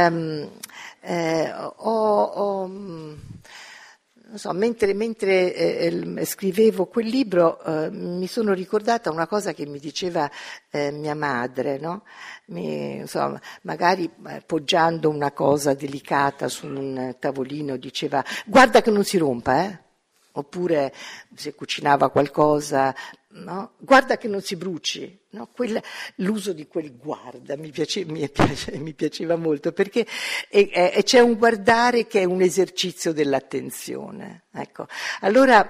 non so, mentre scrivevo quel libro mi sono ricordata una cosa che mi diceva mia madre, no? Insomma, magari poggiando una cosa delicata su un tavolino diceva: guarda che non si rompa, oppure se cucinava qualcosa, no? Guarda che non si bruci, no? L'uso di quel guarda mi piaceva molto, perché c'è un guardare che è un esercizio dell'attenzione. Ecco. Allora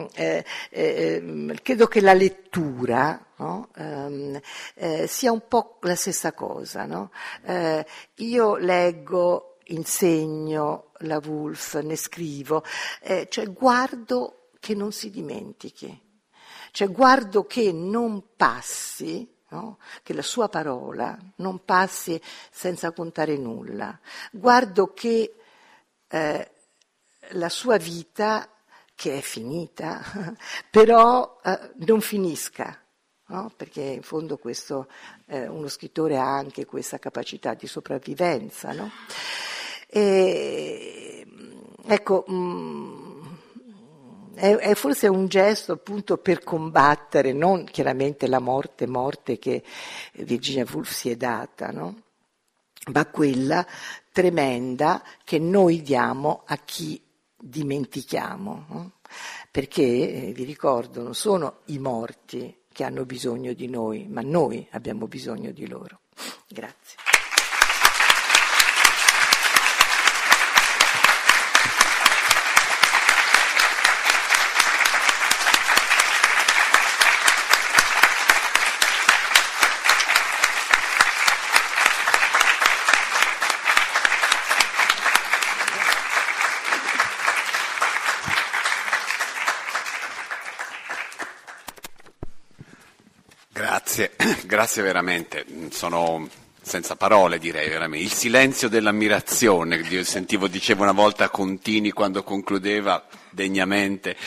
credo che la lettura, no? Sia un po' la stessa cosa, no? Io leggo, insegno la Woolf, ne scrivo, cioè guardo che non si dimentichi, cioè guardo che non passi, no? Che la sua parola non passi senza contare nulla, guardo che la sua vita, che è finita, però non finisca. No? Perché in fondo uno scrittore ha anche questa capacità di sopravvivenza, no? Ecco, È forse un gesto appunto per combattere, non chiaramente la morte che Virginia Woolf si è data, no? Ma quella tremenda che noi diamo a chi dimentichiamo, no? Perché, vi ricordo, non sono i morti che hanno bisogno di noi, ma noi abbiamo bisogno di loro. Grazie. Grazie veramente, sono senza parole direi veramente, il silenzio dell'ammirazione, dicevo una volta a Contini quando concludeva degnamente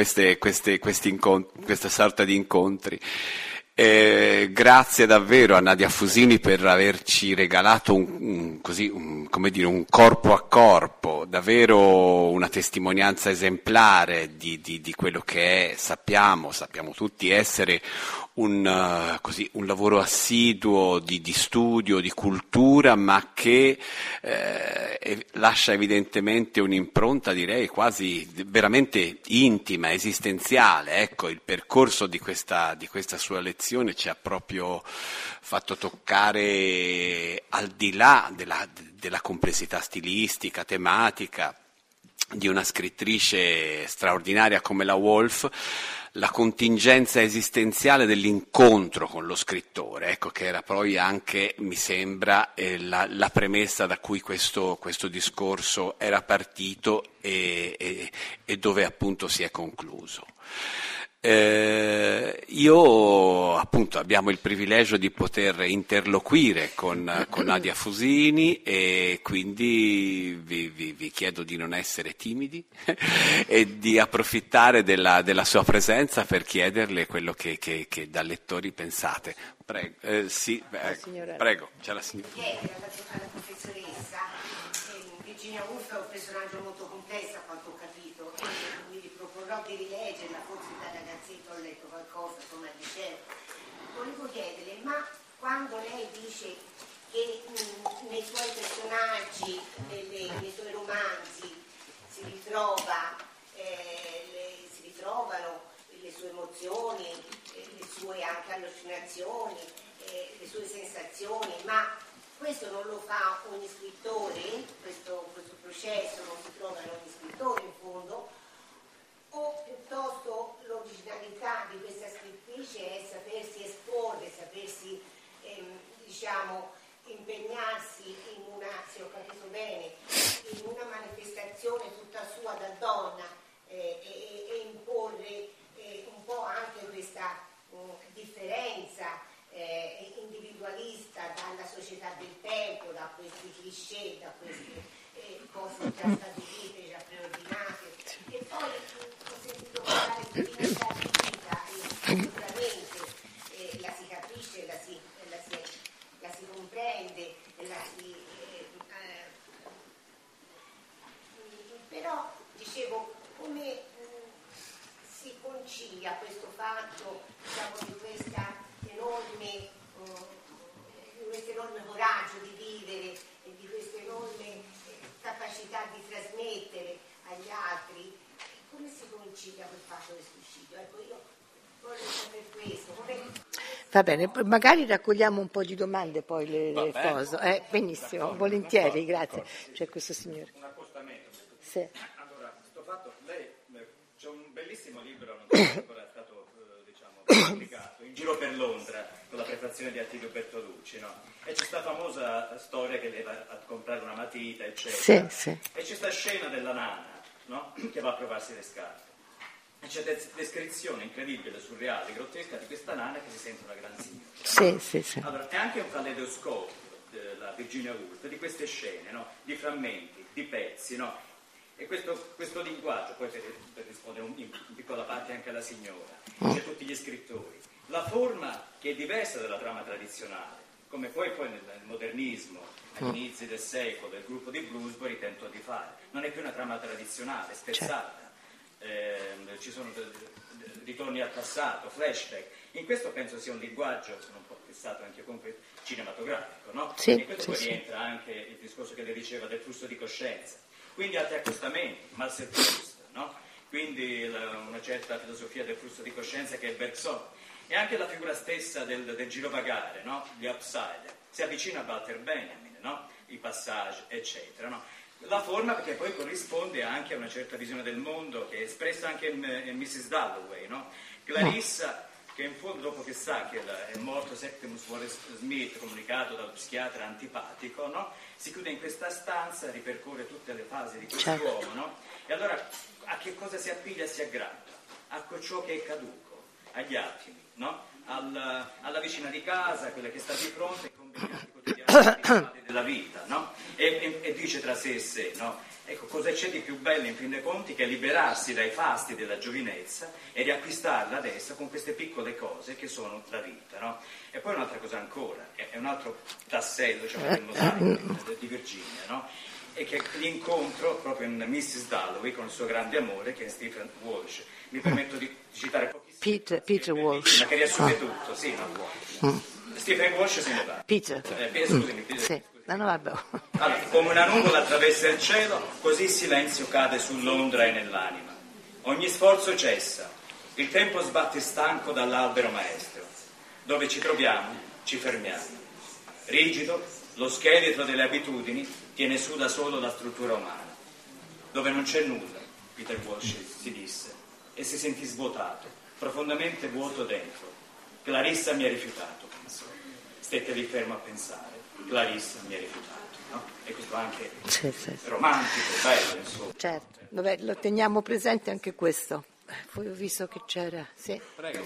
questa sorta di incontri. Grazie davvero a Nadia Fusini per averci regalato un corpo a corpo, davvero una testimonianza esemplare di quello che è, sappiamo tutti essere un lavoro assiduo di studio, di cultura, ma che lascia evidentemente un'impronta, direi, quasi veramente intima, esistenziale. Ecco, il percorso di questa sua lezione ci ha proprio fatto toccare, al di là della complessità stilistica, tematica, di una scrittrice straordinaria come la Woolf, la contingenza esistenziale dell'incontro con lo scrittore, ecco, che era poi anche, mi sembra, la premessa da cui questo discorso era partito e dove appunto si è concluso. Io appunto abbiamo il privilegio di poter interloquire con Nadia Fusini e quindi vi chiedo di non essere timidi e di approfittare della sua presenza per chiederle quello che da lettori pensate. Prego, prego, c'è la signora. Alla professoressa, Virginia Woolf è un personaggio molto complesso, a quanto ho capito, e quindi proporrò di rileggerla, forse da ragazzetto ho letto qualcosa, insomma, dicevo. Volevo chiederle, ma quando lei dice che nei suoi personaggi, nei suoi romanzi, si ritrovano le sue emozioni, le sue anche allucinazioni, le sue sensazioni, ma questo non lo fa ogni scrittore, questo processo non si trova in ogni scrittore in fondo, o piuttosto l'originalità di questa scrittrice è sapersi esporre, sapersi impegnarsi in una, se ho capito bene, in una manifestazione tutta sua da donna e imporre un po' anche questa differenza individualista dalla società del tempo, da questi cliché, da queste cose già stabilite, già preordinate. E poi ho sentito parlare di libertà di vita e sicuramente la si capisce, la si comprende, però dicevo, come si concilia questo fatto, di questo enorme coraggio di vivere e di questa enorme capacità di trasmettere agli altri, come si concilia quel fatto del suicidio? Ecco, io voglio sapere questo. Va bene, magari raccogliamo un po' di domande poi le cose. Benissimo, volentieri, grazie. C'è questo signore. Un accostamento. Sì. Allora, sto fatto, lei c'è un bellissimo libro, non so se ancora è stato pubblicato, In giro per Londra, con la prefazione di Attilio Bertolucci, no? E c'è questa famosa storia che lei va a comprare una matita, eccetera. Sì. E c'è questa scena della nana, no? Che va a provarsi le scarpe. E c'è descrizione incredibile, surreale, grottesca di questa nana che si sente una gran signora. Sì. Allora, è anche un caleidoscopio della Virginia Woolf di queste scene, no? Di frammenti, di pezzi, no? E questo linguaggio, poi per rispondere in piccola parte anche alla signora, c'è tutti gli scrittori. La forma che è diversa dalla trama tradizionale, come poi nel modernismo, agli inizi del secolo, il gruppo di Bloomsbury tentò di fare. Non è più una trama tradizionale, spezzata. ci sono ritorni al passato, flashback. In questo penso sia un linguaggio, sono un po' fissato anche con cinematografico, no? Sì, in questo sì, poi sì. rientra anche il discorso che lei diceva del flusso di coscienza. Quindi altri accostamenti, Marcel Proust, no? Quindi una certa filosofia del flusso di coscienza che è Bergson. E anche la figura stessa del girovagare, no? Gli outsider. Si avvicina a Walter Benjamin, no? I passaggi, eccetera, no? La forma perché poi corrisponde anche a una certa visione del mondo che è espressa anche in Mrs. Dalloway, no? Clarissa, che in fondo dopo che sa che è morto Septimus Wallace Smith, comunicato dallo psichiatra antipatico, no? Si chiude in questa stanza, ripercorre tutte le fasi di quest'uomo, no? E allora a che cosa si appiglia e si aggrappa? A ciò che è caduco, agli attimi, no? Alla vicina di casa, quella che sta di fronte, con i quotidiani della vita, no? E dice tra sé e sé, no? Ecco, cosa c'è di più bello in fin dei conti che liberarsi dai fasti della giovinezza e riacquistarla adesso con queste piccole cose che sono la vita, no? E poi un'altra cosa ancora, è un altro tassello, diciamo, del mosaico di Virginia, no? E che l'incontro proprio in Mrs. Dalloway con il suo grande amore, che è Stephen Walsh. Mi permetto di citare pochissimo. Peter Walsh. Ma che riassume tutto, sì, no? Stephen Walsh se ne va. Peter. Scusami, Peter. Sì. No, vabbè. Allora, come una nuvola attraversa il cielo, così il silenzio cade su Londra e nell'anima. Ogni sforzo cessa, il tempo sbatte stanco dall'albero maestro. Dove ci troviamo, ci fermiamo. Rigido, lo scheletro delle abitudini tiene su da solo la struttura umana. Dove non c'è nulla, Peter Walsh si disse, e si sentì svuotato, profondamente vuoto dentro. Clarissa mi ha rifiutato, pensò. Stette lì fermo a pensare. Clarissa mi ha rifiutato, no? E questo anche Sì. romantico, bello, insomma. Certo, vabbè, lo teniamo presente anche questo. Poi ho visto che c'era, sì. Prego.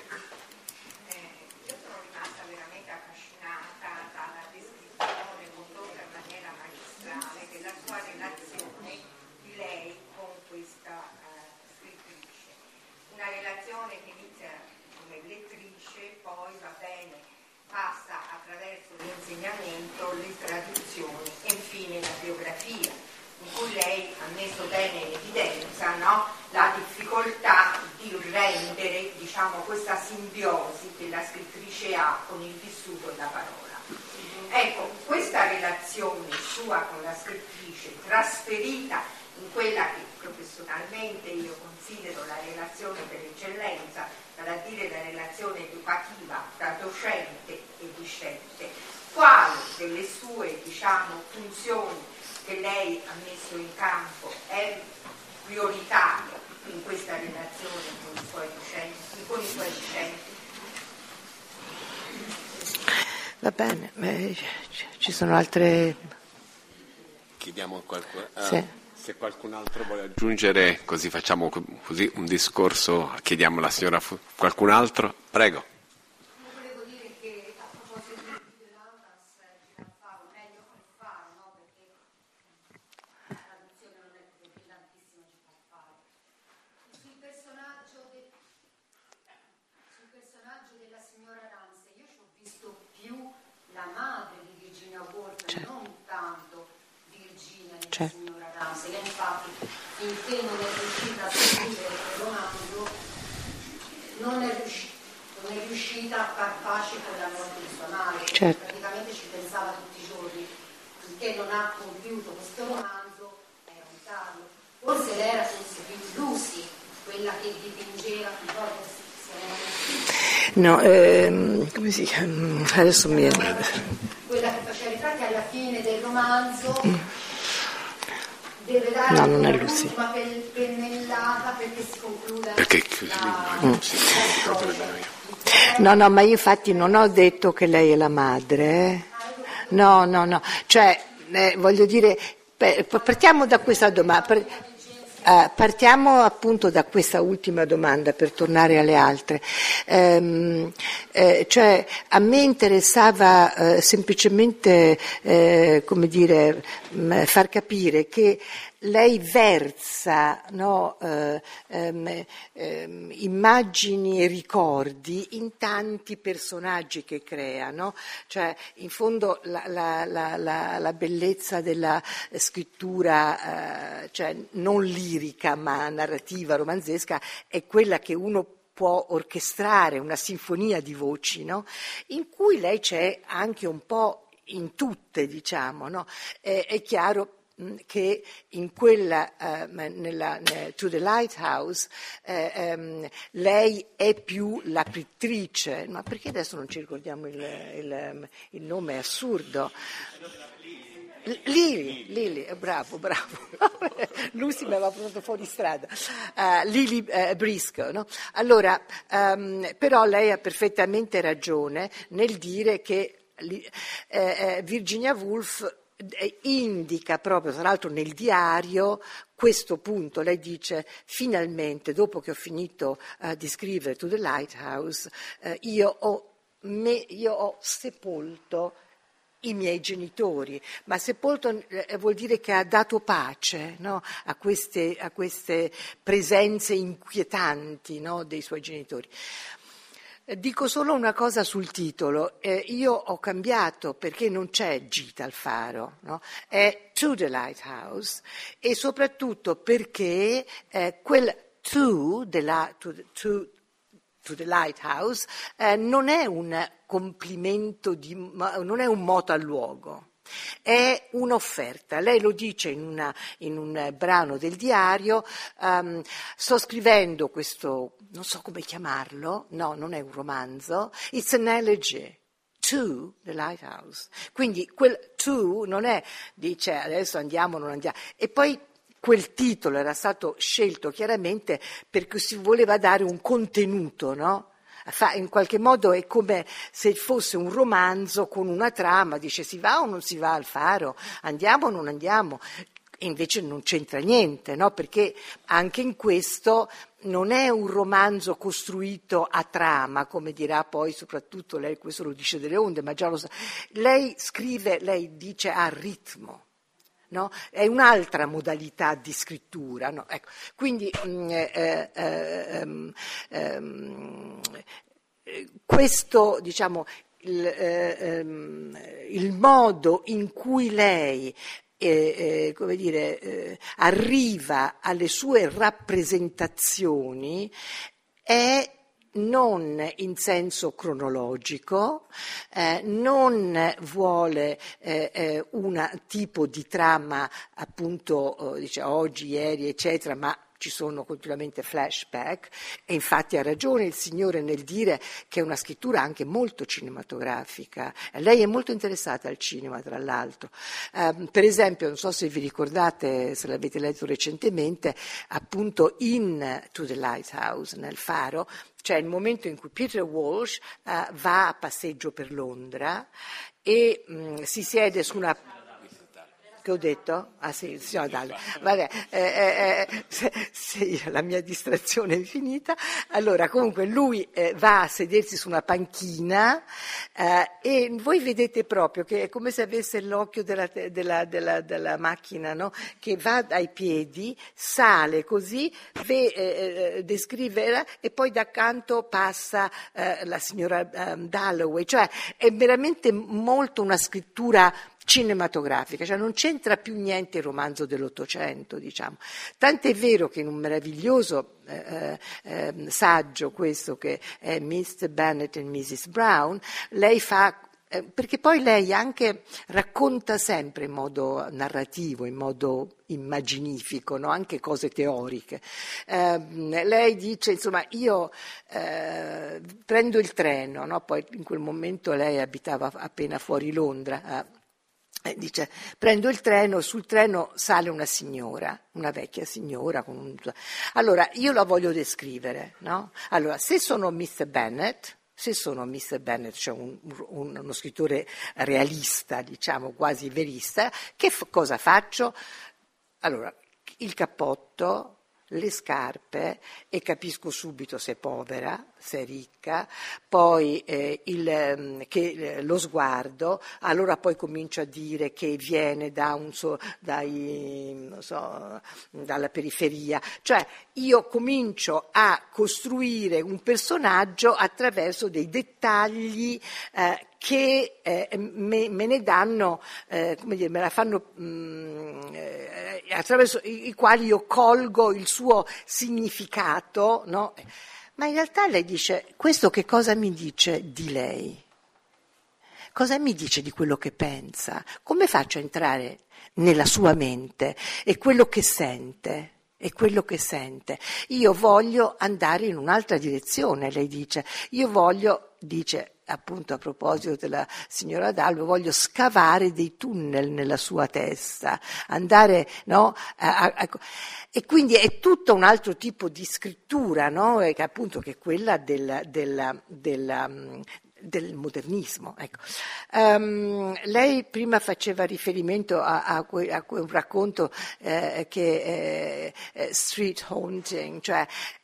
Io sono rimasta veramente affascinata dalla descrizione condotta in maniera magistrale della sua relazione di lei con questa scrittrice. Una relazione che inizia come lettrice, poi va bene, passa attraverso l'insegnamento, le traduzioni e infine la biografia, in cui lei ha messo bene in evidenza, no? La difficoltà di rendere, diciamo, questa simbiosi che la scrittrice ha con il vissuto e la parola. Ecco, questa relazione sua con la scrittrice, trasferita in quella che professionalmente io considero la relazione per eccellenza, vale a dire la relazione educativa tra docente e discente, quale delle sue, diciamo, funzioni che lei ha messo in campo è prioritaria in questa relazione con i suoi docenti, con i suoi discenti? Va bene, ci sono altre... Chiediamo a qualcuno. Sì. Se qualcun altro vuole aggiungere, così facciamo così un discorso, chiediamo alla signora qualcun altro. Prego. Volevo dire che a proposito di Laurence, Girafaro, meglio col faro, no? Perché la traduzione non è brillantissima, Girafaro. Sul personaggio della signora Ramsey, io ci ho visto più la madre di Virginia Woolf, non tanto Virginia e la signora Ramsey. Lei infatti, finché non è riuscita a scrivere il romanzo, non è riuscita a far pace con la morte di sua madre. Certo. Praticamente ci pensava tutti i giorni. Finché non ha compiuto questo romanzo è un ritardo. Forse lei era Lucy, quella che dipingeva un po' No, come si chiama? Adesso mi... quella che faceva i ritratti alla fine del romanzo deve dare l'ultima pennellata perché si concluda No, ma io infatti non ho detto che lei è la madre. No, cioè voglio dire, partiamo da questa domanda. Partiamo appunto da questa ultima domanda per tornare alle altre. Cioè a me interessava semplicemente come dire, far capire che lei versa, no, immagini e ricordi in tanti personaggi che crea, no? Cioè, in fondo la bellezza della scrittura, cioè non lirica ma narrativa, romanzesca, è quella che uno può orchestrare, una sinfonia di voci, no? In cui lei c'è anche un po' in tutte, diciamo, no? È chiaro che in quella To the Lighthouse lei è più l'apitrice, ma perché adesso non ci ricordiamo il nome, è assurdo. Lily, bravo. Lucy mi aveva portato fuori strada. Lily Briscoe, no? Allora, però lei ha perfettamente ragione nel dire che Virginia Woolf indica proprio, tra l'altro nel diario, questo punto. Lei dice: finalmente, dopo che ho finito di scrivere To the Lighthouse, io ho sepolto i miei genitori, ma sepolto vuol dire che ha dato pace, no? a queste presenze inquietanti, no? dei suoi genitori. Dico solo una cosa sul titolo, io ho cambiato perché non c'è Gita al faro, no? È To the Lighthouse, e soprattutto perché quel to the Lighthouse non è un complimento, non è un moto al luogo. È un'offerta. Lei lo dice in un brano del diario: sto scrivendo questo, non so come chiamarlo, no, non è un romanzo, it's an elegy to the Lighthouse. Quindi quel to non è, dice adesso andiamo o non andiamo, e poi quel titolo era stato scelto chiaramente perché si voleva dare un contenuto, no? In qualche modo è come se fosse un romanzo con una trama, dice: si va o non si va al faro, andiamo o non andiamo, e invece non c'entra niente, no? Perché anche in questo non è un romanzo costruito a trama, come dirà poi soprattutto lei, questo lo dice delle Onde, ma già lo sa. Lei scrive, lei dice a ritmo. No? È un'altra modalità di scrittura, no? Ecco, quindi questo, diciamo, il modo in cui lei come dire, arriva alle sue rappresentazioni è non in senso cronologico, non vuole un tipo di trama appunto dice oggi, ieri, eccetera, ma ci sono continuamente flashback, e infatti ha ragione il Signore nel dire che è una scrittura anche molto cinematografica. Lei è molto interessata al cinema, tra l'altro. Per esempio, non so se vi ricordate, se l'avete letto recentemente, appunto in To the Lighthouse, nel faro, c'è il momento in cui Peter Walsh va a passeggio per Londra e si siede su una... Che ho detto? Ah sì, il signor Dalle. Vabbè, la mia distrazione è finita. Allora, comunque lui va a sedersi su una panchina e voi vedete proprio che è come se avesse l'occhio della macchina, no? Che va dai piedi, sale così, descrive e poi da accanto passa la signora Dalloway. Cioè è veramente molto una scrittura cinematografica, cioè non c'entra più niente il romanzo dell'Ottocento, diciamo. Tant'è vero che in un meraviglioso saggio, questo che è Mr. Bennet and Mrs. Brown, lei fa, perché poi lei anche racconta sempre in modo narrativo, in modo immaginifico, no? Anche cose teoriche. Lei dice, insomma, io prendo il treno, no? Poi in quel momento lei abitava appena fuori Londra, dice, prendo il treno, sul treno sale una signora, una vecchia signora. Allora, io la voglio descrivere, no? Allora, se sono Mr. Bennet, cioè uno scrittore realista, diciamo, quasi verista, cosa faccio? Allora, il cappotto, le scarpe e capisco subito se è povera, se è ricca, poi lo sguardo, allora poi comincio a dire che viene dalla periferia, cioè io comincio a costruire un personaggio attraverso dei dettagli che me ne danno, me la fanno, attraverso i quali io colgo il suo significato, no? Ma in realtà lei dice, questo che cosa mi dice di lei? Cosa mi dice di quello che pensa? Come faccio a entrare nella sua mente e quello che sente? E quello che sente. Io voglio andare in un'altra direzione, lei dice. Dice appunto a proposito della signora Dalbo, voglio scavare dei tunnel nella sua testa, andare, no? E quindi è tutto un altro tipo di scrittura, no? Che appunto che è quella del modernismo. Ecco. Lei prima faceva riferimento a un racconto che è street haunting, cioè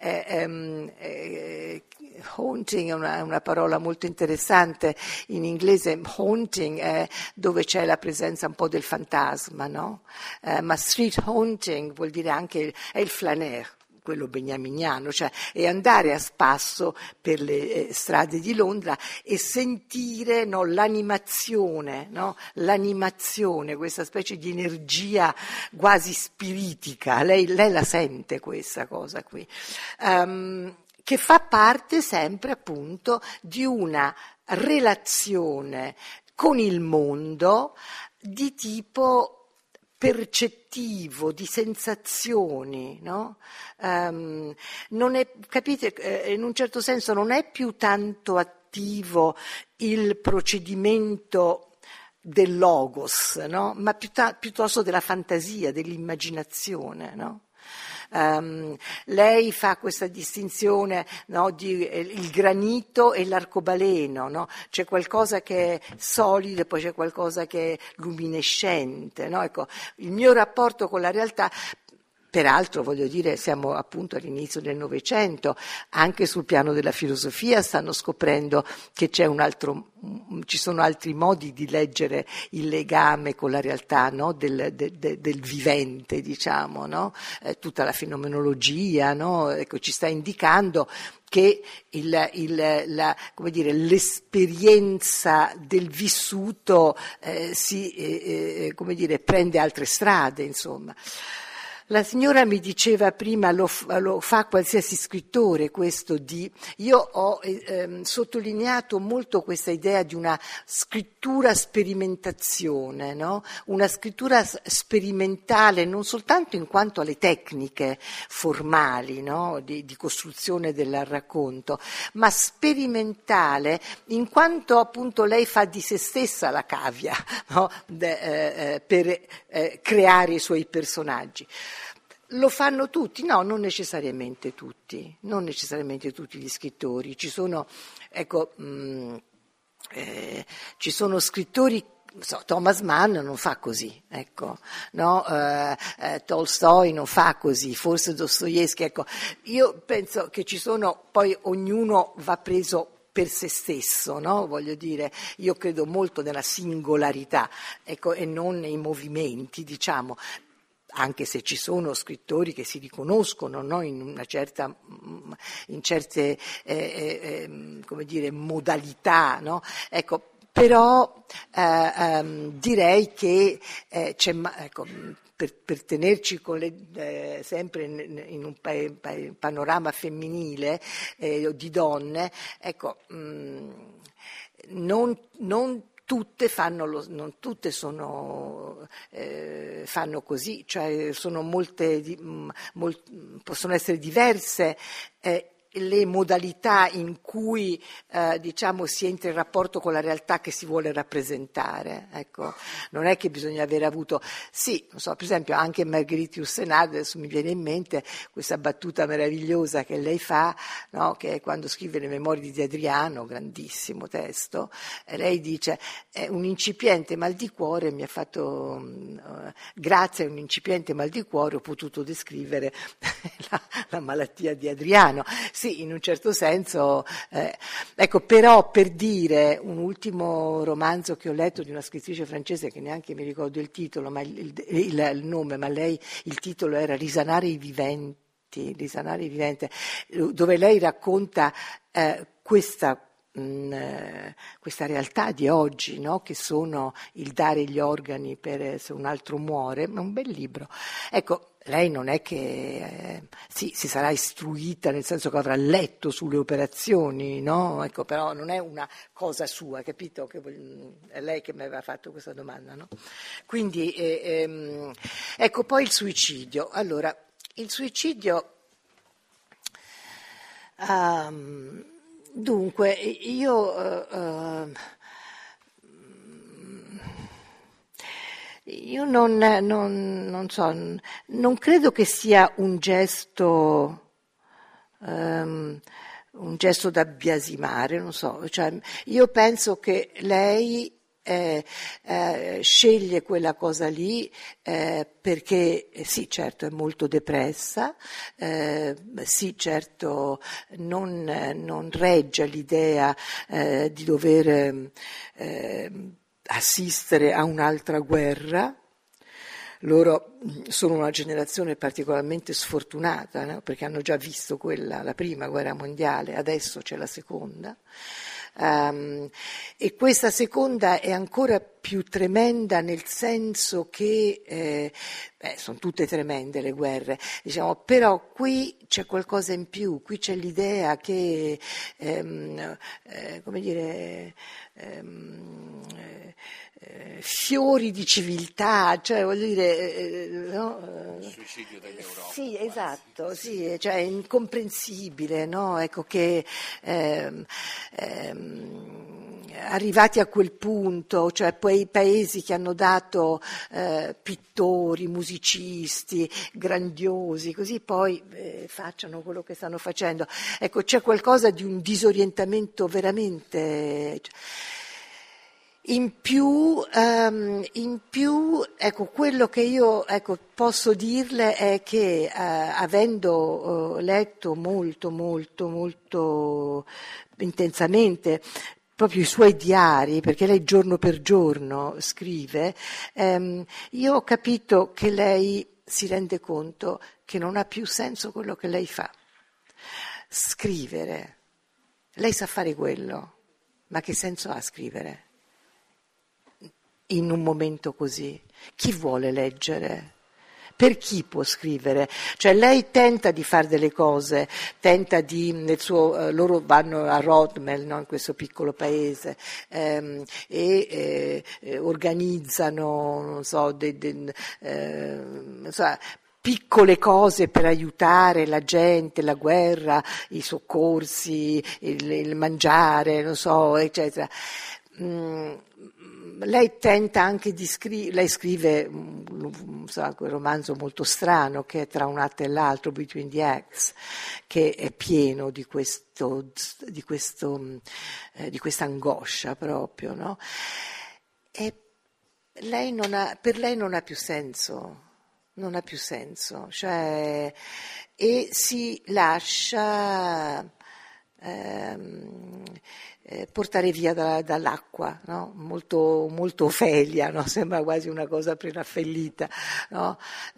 haunting è una parola molto interessante in inglese. Haunting è dove c'è la presenza un po' del fantasma, no? Ma street haunting vuol dire anche è il flaneur, quello beniaminiano, cioè è andare a spasso per le strade di Londra e sentire, no, l'animazione, questa specie di energia quasi spiritica, lei la sente questa cosa qui, che fa parte sempre appunto di una relazione con il mondo di tipo percettivo, di sensazioni, no? Non è, capite, in un certo senso non è più tanto attivo il procedimento del logos, no? Ma piuttosto della fantasia, dell'immaginazione, no? Lei fa questa distinzione, no, di il granito e l'arcobaleno, no? C'è qualcosa che è solido e poi c'è qualcosa che è luminescente, no? Ecco, il mio rapporto con la realtà, peraltro voglio dire, siamo appunto all'inizio del Novecento, anche sul piano della filosofia stanno scoprendo che ci sono altri modi di leggere il legame con la realtà, no? del vivente, diciamo, no? Tutta la fenomenologia, no? Ecco, ci sta indicando che l'esperienza del vissuto prende altre strade, insomma. La signora mi diceva prima, lo fa qualsiasi scrittore questo io ho sottolineato molto questa idea di una scrittura sperimentazione, no? Una scrittura sperimentale non soltanto in quanto alle tecniche formali, no? di costruzione del racconto, ma sperimentale in quanto appunto lei fa di se stessa la cavia, no? Per creare i suoi personaggi. Lo fanno tutti? No, non necessariamente tutti gli scrittori. Ci sono scrittori, Thomas Mann non fa così, ecco, no? Tolstoi non fa così, forse Dostoevskij, ecco. Io penso che ci sono, poi ognuno va preso per se stesso, no? Voglio dire, io credo molto nella singolarità, ecco, e non nei movimenti, diciamo. Anche se ci sono scrittori che si riconoscono, no? in certe modalità, no? Ecco, però direi che c'è, ecco, per tenerci sempre in un panorama femminile di donne, ecco, non tutte non tutte fanno così, cioè sono possono essere diverse le modalità in cui diciamo si entra in rapporto con la realtà che si vuole rappresentare. Ecco, non è che bisogna aver avuto, sì, non so, per esempio anche Marguerite Yourcenar, adesso mi viene in mente questa battuta meravigliosa che lei fa, no? Che è quando scrive le memorie di Adriano, grandissimo testo, e lei dice un incipiente mal di cuore mi ha fatto, grazie a un incipiente mal di cuore ho potuto descrivere la malattia di Adriano. Sì, in un certo senso, ecco, però per dire un ultimo romanzo che ho letto di una scrittrice francese che neanche mi ricordo il titolo, ma il nome, ma lei, il titolo era Risanare i viventi, dove lei racconta questa realtà di oggi, no? Che sono il dare gli organi per se un altro muore, è un bel libro. Ecco, lei non è che sì, si sarà istruita, nel senso che avrà letto sulle operazioni, no? Ecco, però non è una cosa sua, capito? È lei che mi aveva fatto questa domanda, no? Quindi, ecco, poi il suicidio. Allora, il suicidio. Dunque, io non so, non credo che sia un gesto da biasimare, non so, cioè, io penso che lei sceglie quella cosa lì perché sì, certo è molto depressa, sì, certo non regge l'idea di dover assistere a un'altra guerra. Loro sono una generazione particolarmente sfortunata, no? Perché hanno già visto quella, la prima guerra mondiale, adesso c'è la seconda. E questa seconda è ancora più tremenda nel senso che sono tutte tremende le guerre, diciamo, però qui c'è qualcosa in più, qui c'è l'idea che come dire fiori di civiltà, cioè voglio dire no? Il suicidio dell'Europa. Sì, esatto, sì, cioè è incomprensibile, no? Ecco che arrivati a quel punto, cioè quei paesi che hanno dato pittori, musicisti grandiosi, così poi facciano quello che stanno facendo. Ecco, c'è qualcosa di un disorientamento veramente. In più, ecco, quello che io posso dirle è che avendo letto molto intensamente proprio i suoi diari, perché lei giorno per giorno scrive, io ho capito che lei si rende conto che non ha più senso quello che lei fa. Scrivere. Lei sa fare quello, ma che senso ha scrivere? In un momento così, chi vuole leggere? Per chi può scrivere? Cioè lei tenta di fare delle cose, tenta di, loro vanno a Rodmel, no, in questo piccolo paese, organizzano, non so, piccole cose per aiutare la gente, la guerra, i soccorsi, il mangiare, non so, eccetera. Lei tenta anche di lei scrive quel romanzo molto strano che è Tra un atto e l'altro, Between the Acts, che è pieno di questa angoscia proprio, no? E per lei non ha più senso, cioè, e si lascia portare via dall'acqua, no? Molto Ofelia, no? Sembra quasi una cosa preraffaellita, no?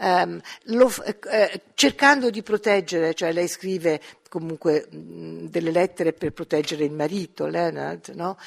Cercando di proteggere, cioè lei scrive comunque delle lettere per proteggere il marito, Leonard, no?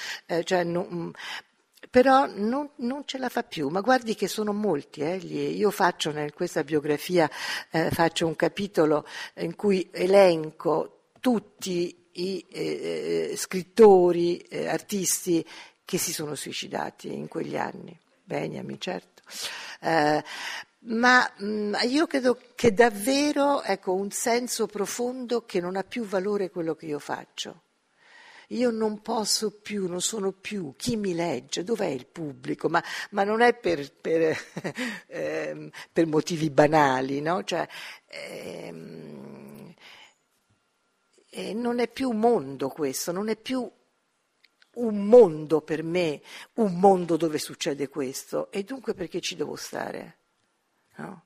Però non ce la fa più, ma guardi che sono molti. Io faccio in questa biografia faccio un capitolo in cui elenco tutti i scrittori, artisti che si sono suicidati in quegli anni. Benjamin, certo. Ma io credo che davvero, ecco, un senso profondo che non ha più valore quello che io faccio. Io non posso più, non sono più, chi mi legge, dov'è il pubblico? Ma non è per motivi banali, no? Cioè, non è più un mondo questo, non è più un mondo per me, un mondo dove succede questo, e dunque perché ci devo stare? No?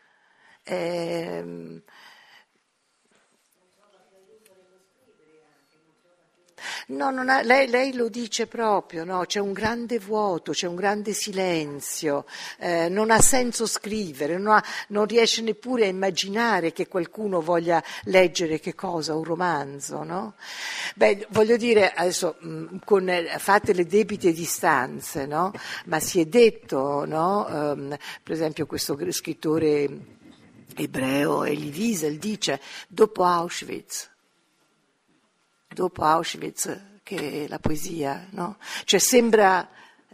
No, lei lo dice proprio, no? C'è un grande vuoto, c'è un grande silenzio, non ha senso scrivere, non riesce neppure a immaginare che qualcuno voglia leggere che cosa, un romanzo, no? Beh, voglio dire, adesso fate le debite distanze, no? Ma si è detto, no? Per esempio questo scrittore ebreo Elie Wiesel dice, dopo Auschwitz, che la poesia, no? Cioè sembra,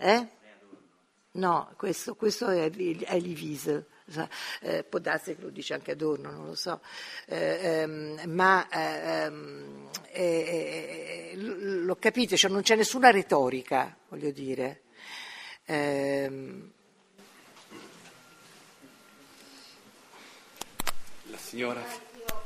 No, questo è Elie Wiesel, può darsi che lo dice anche Adorno, non lo so, lo capite, cioè non c'è nessuna retorica, voglio dire. La signora...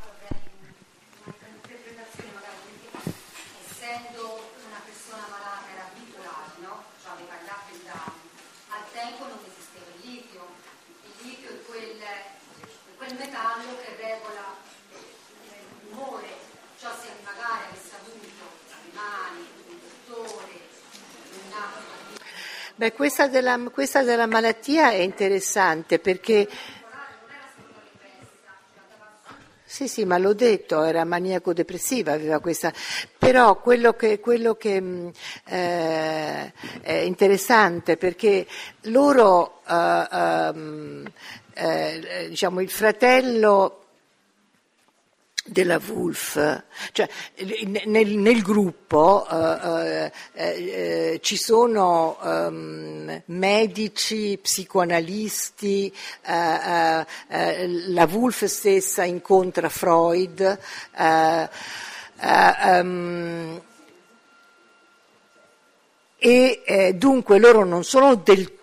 Essendo una persona malata era bipolare, no? Cioè aveva gli up and down. Al tempo non esisteva il litio. Il litio è quel metallo che regola l'umore. Cioè se magari avesse avuto animali, un dottore, Beh, questa della malattia è interessante perché... Sì, ma l'ho detto, era maniaco-depressiva, aveva questa... Però quello che è interessante perché loro, diciamo, il fratello della Woolf, cioè nel gruppo ci sono medici, psicoanalisti, la Woolf stessa incontra Freud, e dunque loro non sono del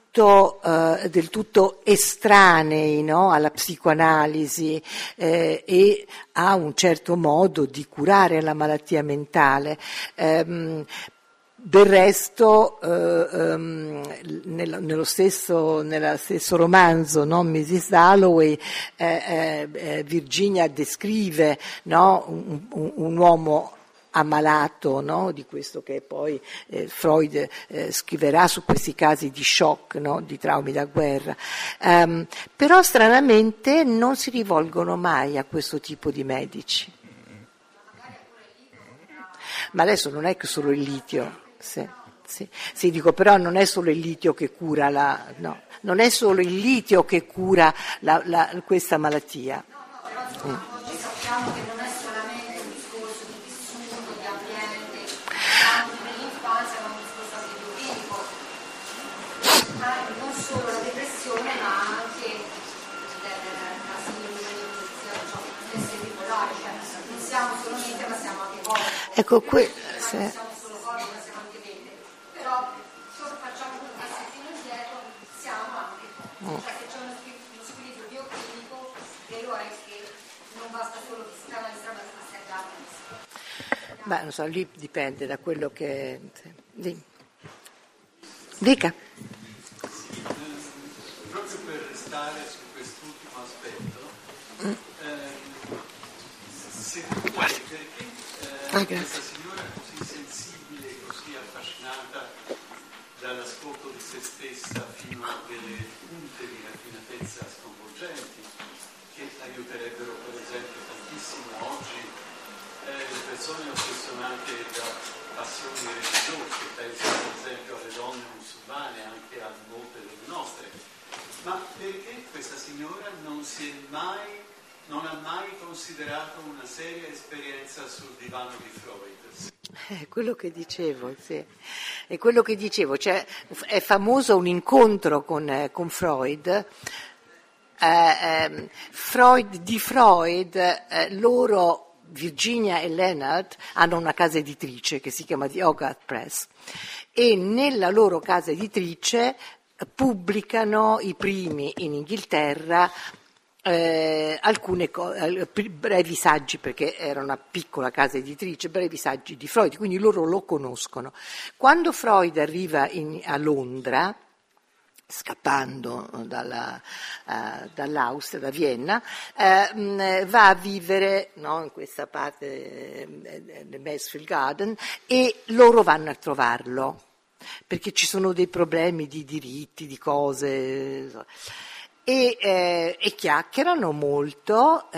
tutto estranei, no, alla psicoanalisi e a un certo modo di curare la malattia mentale. Del resto, nello stesso romanzo, no, Mrs. Dalloway, Virginia descrive, no, un uomo ammalato, no, di questo che poi Freud scriverà su questi casi di shock, no, di traumi da guerra. Però stranamente non si rivolgono mai a questo tipo di medici. Ma adesso non è che solo il litio, sì, dico, però non è solo il litio che cura no, non è solo il litio che cura questa malattia. Oggi sappiamo che non è solamente un discorso di vissuto, di ambiente, anche nell'infanzia, ma un discorso anche biologico. Non solo la depressione, ma anche la sindrome dell'essere bipolare, cioè non siamo solo mente, ma siamo anche corpo. Ecco, Non siamo solo corpo, ma siamo anche mente. Però facciamo un passettino indietro, siamo anche corpo. Cioè se c'è uno squilibrio biochimico, vero è che non basta solo psicanalizzare, ma basta anche. Beh, non so, lì dipende da quello che... Dica. Proprio per restare su quest'ultimo aspetto, secondo me perché questa signora così sensibile, così affascinata dall'ascolto di se stessa fino a delle punte di raffinatezza sconvolgenti, che aiuterebbero per esempio tantissimo oggi le persone ossessionate da passioni religiose, penso per esempio alle donne musulmane, anche a molte delle nostre. Ma perché questa signora non ha mai considerato una seria esperienza sul divano di Freud? È quello che dicevo, sì. È quello che dicevo, cioè è famoso un incontro con Freud di Freud, loro, Virginia e Leonard, hanno una casa editrice che si chiama The Hogarth Press, e nella loro casa editrice pubblicano i primi in Inghilterra alcune brevi saggi, perché era una piccola casa editrice, brevi saggi di Freud, quindi loro lo conoscono. Quando Freud arriva a Londra, scappando dall'Austria, da Vienna, va a vivere, no, in questa parte del Mansfield Garden, e loro vanno a trovarlo perché ci sono dei problemi di diritti, di cose, e chiacchierano molto,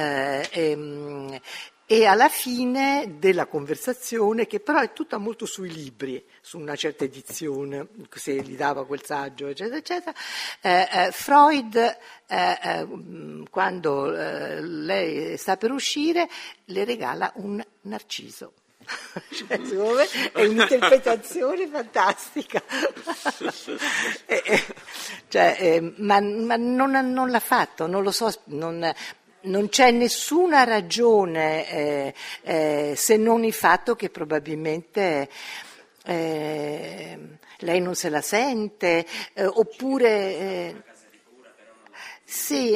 e alla fine della conversazione, che però è tutta molto sui libri, su una certa edizione, se gli dava quel saggio, eccetera, eccetera, Freud, quando lei sta per uscire, le regala un narciso. Cioè, secondo me è un'interpretazione fantastica. Ma non l'ha fatto, non lo so, non c'è nessuna ragione se non il fatto che probabilmente lei non se la sente, oppure sì,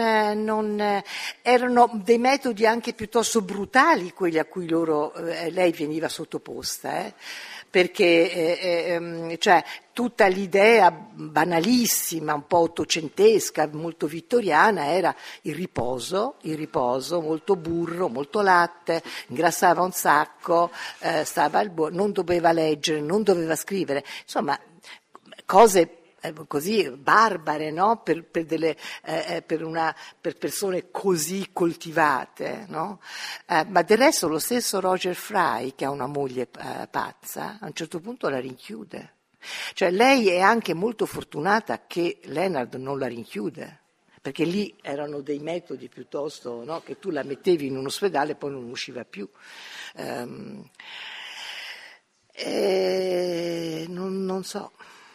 erano dei metodi anche piuttosto brutali quelli a cui lei veniva sottoposta, perché cioè, tutta l'idea banalissima, un po' ottocentesca, molto vittoriana, era il riposo, molto burro, molto latte, ingrassava un sacco, stava non doveva leggere, non doveva scrivere, insomma cose così barbare, no? Per persone così coltivate, no? Ma del resto lo stesso Roger Fry, che ha una moglie pazza, a un certo punto la rinchiude. Cioè lei è anche molto fortunata che Leonard non la rinchiude, perché lì erano dei metodi piuttosto, no? Che tu la mettevi in un ospedale e poi non usciva più. Non so.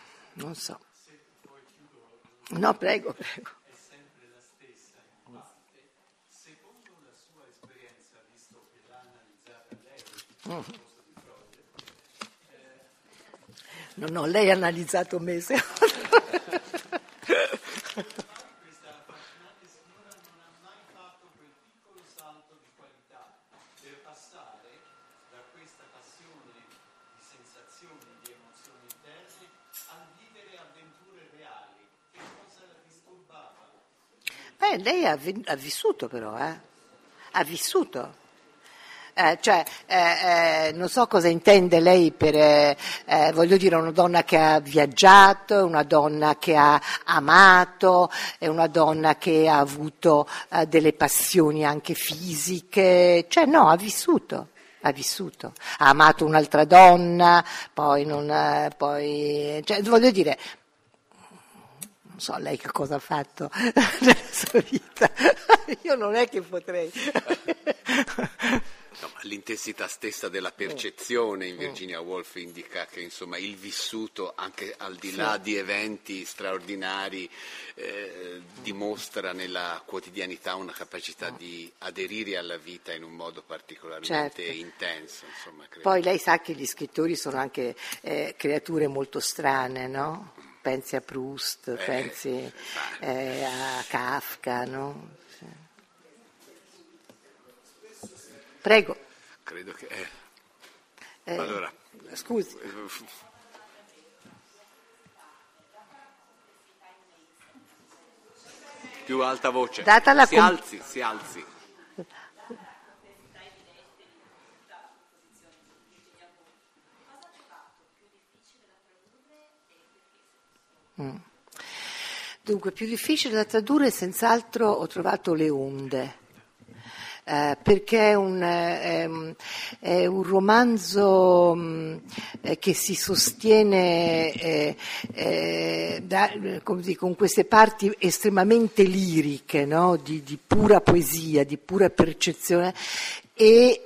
No, prego. È sempre la stessa, ma secondo la sua esperienza, visto che l'ha analizzata lei, al posto di Freud. No, lei ha analizzato me. Questa affascinante signora non ha mai fatto quel piccolo salto di qualità per passare da questa passione di sensazioni, di emozioni interne, al vivere avventure reali. Che cosa disturbava? Lei ha vissuto però, ha vissuto. Non so cosa intende lei per, voglio dire, una donna che ha viaggiato, è una donna che ha amato, è una donna che ha avuto delle passioni anche fisiche, cioè no, ha vissuto, ha amato un'altra donna, poi cioè, voglio dire, non so lei che cosa ha fatto nella sua vita, io non è che potrei. No, ma l'intensità stessa della percezione in Virginia Woolf indica che insomma il vissuto, anche al di là di eventi straordinari, dimostra nella quotidianità una capacità di aderire alla vita in un modo particolarmente intenso. Insomma, credo. Poi lei sa che gli scrittori sono anche creature molto strane, no? Pensi a Proust, pensi a Kafka, no? Prego. Credo che... allora... Scusi. Più alta voce. Si alzi. Dunque, più difficile da tradurre, senz'altro ho trovato Le onde. Perché è un romanzo che si sostiene con queste parti estremamente liriche, no? di pura poesia, di pura percezione, e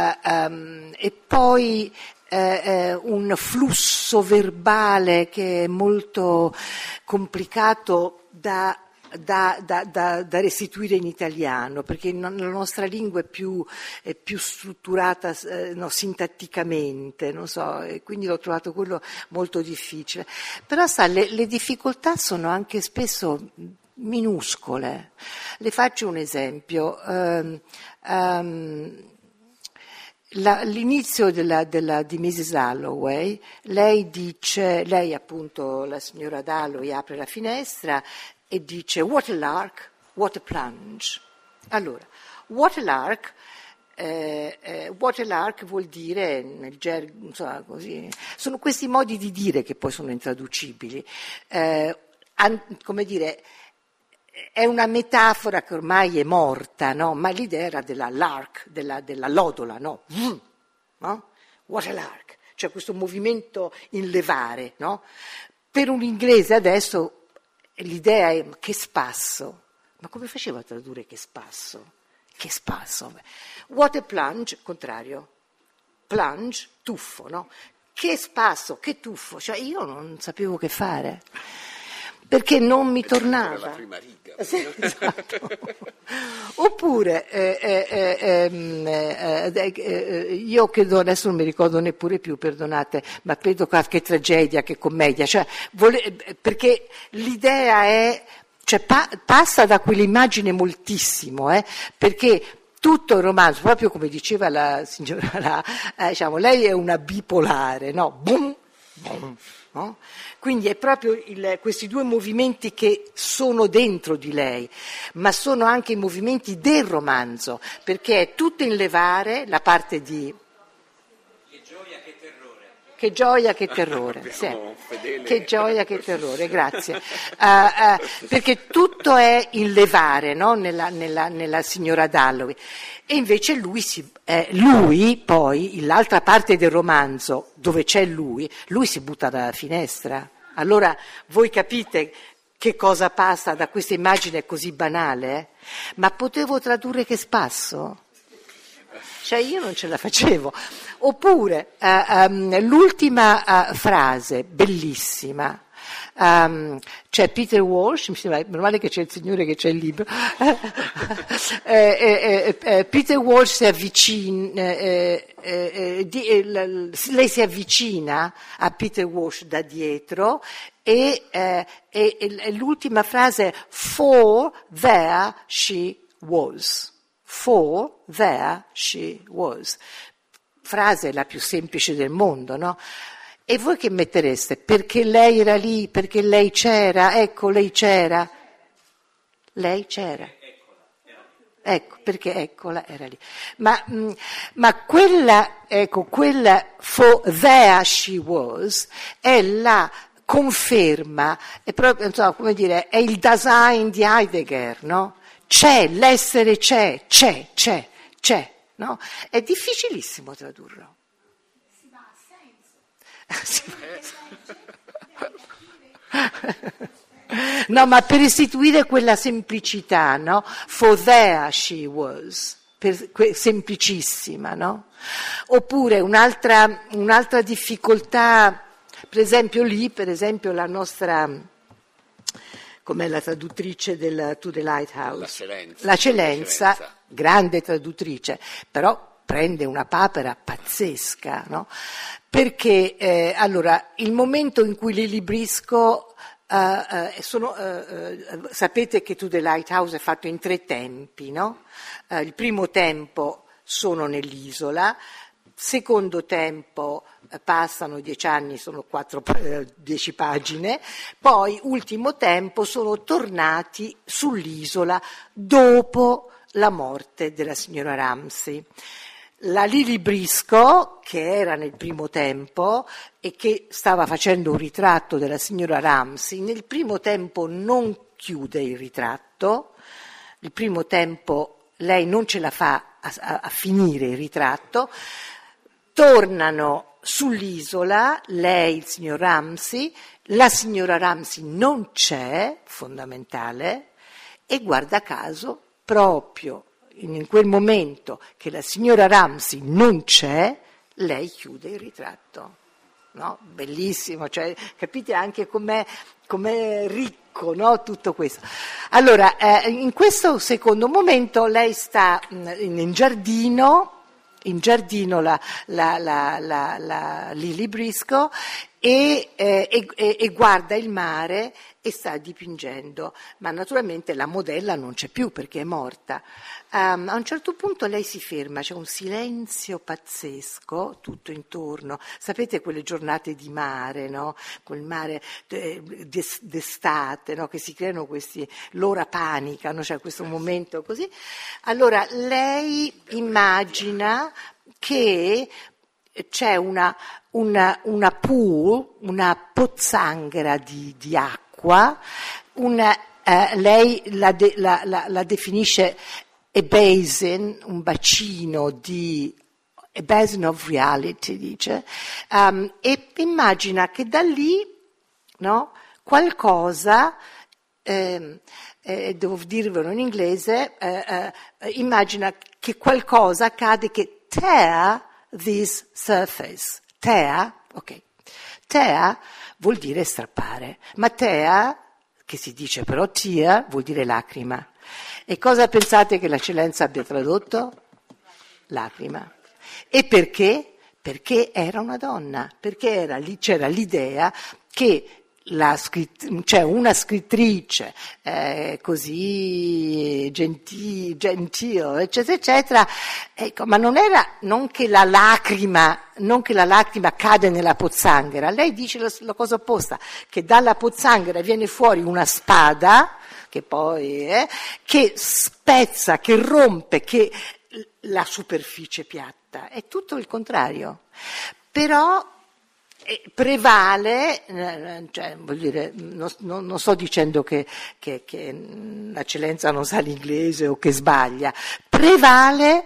poi un flusso verbale che è molto complicato da da restituire in italiano, perché la nostra lingua è più strutturata sintatticamente, non so, e quindi l'ho trovato quello molto difficile. Però sa, le difficoltà sono anche spesso minuscole. Le faccio un esempio. L'inizio di Mrs. Dalloway, lei appunto, la signora Dalloway apre la finestra e dice what a lark, what a plunge. Allora, what a lark vuol dire nel gergo, insomma, così, sono questi modi di dire che poi sono intraducibili, come dire, è una metafora che ormai è morta, no? Ma l'idea era della lark, della lodola, no? No? What a lark, cioè questo movimento in levare, no? Per un inglese adesso l'idea è che spasso, ma come faceva a tradurre che spasso? Che spasso? What a plunge, contrario, plunge, tuffo, no? Che spasso, che tuffo, cioè io non sapevo che fare. Perché non mi tornava. La prima riga. Sì, esatto. Oppure, io credo, adesso non mi ricordo neppure più, perdonate, ma credo che tragedia, che commedia, cioè, perché l'idea è, cioè, passa da quell'immagine moltissimo, perché tutto il romanzo, proprio come diceva la signora, diciamo, lei è una bipolare, no? Boom, boom. No? Quindi è proprio questi due movimenti che sono dentro di lei, ma sono anche i movimenti del romanzo, perché è tutto in levare, la parte di che gioia, che terrore. Che gioia, che terrore. Sì. Che gioia, che terrore, grazie. Perché tutto è in levare, no? nella signora Dalloway. E invece lui poi, l'altra parte del romanzo, dove c'è lui si butta dalla finestra. Allora voi capite che cosa passa da questa immagine così banale? Ma potevo tradurre che spasso? Cioè io non ce la facevo. Oppure l'ultima frase, bellissima, c'è Peter Walsh, mi sembra, meno male che c'è il signore che c'è il libro, Peter Walsh si avvicina, lei si avvicina a Peter Walsh da dietro e l'ultima frase è for there she was. For there she was. Frase la più semplice del mondo, no? E voi che mettereste? Perché lei era lì, perché lei c'era, ecco, lei c'era. Lei c'era. Ecco, perché eccola era lì. Ma quella for there she was è la conferma, è proprio, non so come dire, è il Dasein di Heidegger, no? C'è, l'essere c'è, no? È difficilissimo tradurlo. No, ma per restituire quella semplicità, no? For there she was, semplicissima, no? Oppure un'altra difficoltà, per esempio la nostra, com'è la traduttrice To the Lighthouse? La Celenza, grande traduttrice, però prende una papera pazzesca, no? Perché allora il momento in cui Lili Briscoe sapete che To the Lighthouse è fatto in 3 tempi, no? Il primo tempo sono nell'isola, secondo tempo passano 10 anni, sono 10 pagine, poi ultimo tempo sono tornati sull'isola dopo la morte della signora Ramsay. La Lili Briscoe, che era nel primo tempo e che stava facendo un ritratto della signora Ramsay, nel primo tempo non chiude il ritratto, il primo tempo lei non ce la fa a finire il ritratto, tornano sull'isola, lei, il signor Ramsay, la signora Ramsay non c'è, fondamentale, e guarda caso proprio in quel momento che la signora Ramsay non c'è, lei chiude il ritratto. no? Bellissimo, cioè, capite anche com'è ricco, no? Tutto questo. Allora, in questo secondo momento lei sta in giardino la Lily Briscoe e guarda il mare e sta dipingendo, ma naturalmente la modella non c'è più perché è morta. A un certo punto lei si ferma, c'è un silenzio pazzesco tutto intorno. Sapete quelle giornate di mare, no? Quel mare d'estate, no? Che si creano l'ora panica, no? C'è questo momento così. Allora lei immagina che c'è una pool, una pozzanghera di acqua, lei la definisce a basin, un bacino a basin of reality, dice, e immagina che da lì, no, qualcosa, devo dirvelo in inglese, immagina che qualcosa accade che tear this surface. Tear, ok. Tear vuol dire strappare, ma tear, che si dice però tear, vuol dire lacrima. E cosa pensate che l'eccellenza abbia tradotto? Lacrima. E perché? Perché era una donna, perché c'era l'idea che c'è una scrittrice così gentile, eccetera, eccetera, ecco, ma non che la lacrima cade nella pozzanghera. Lei dice la cosa opposta, che dalla pozzanghera viene fuori una spada che poi che spezza, che rompe, che la superficie piatta. È tutto il contrario. Però prevale, cioè, vuol dire, non sto dicendo che l'eccellenza non sa l'inglese o che sbaglia, prevale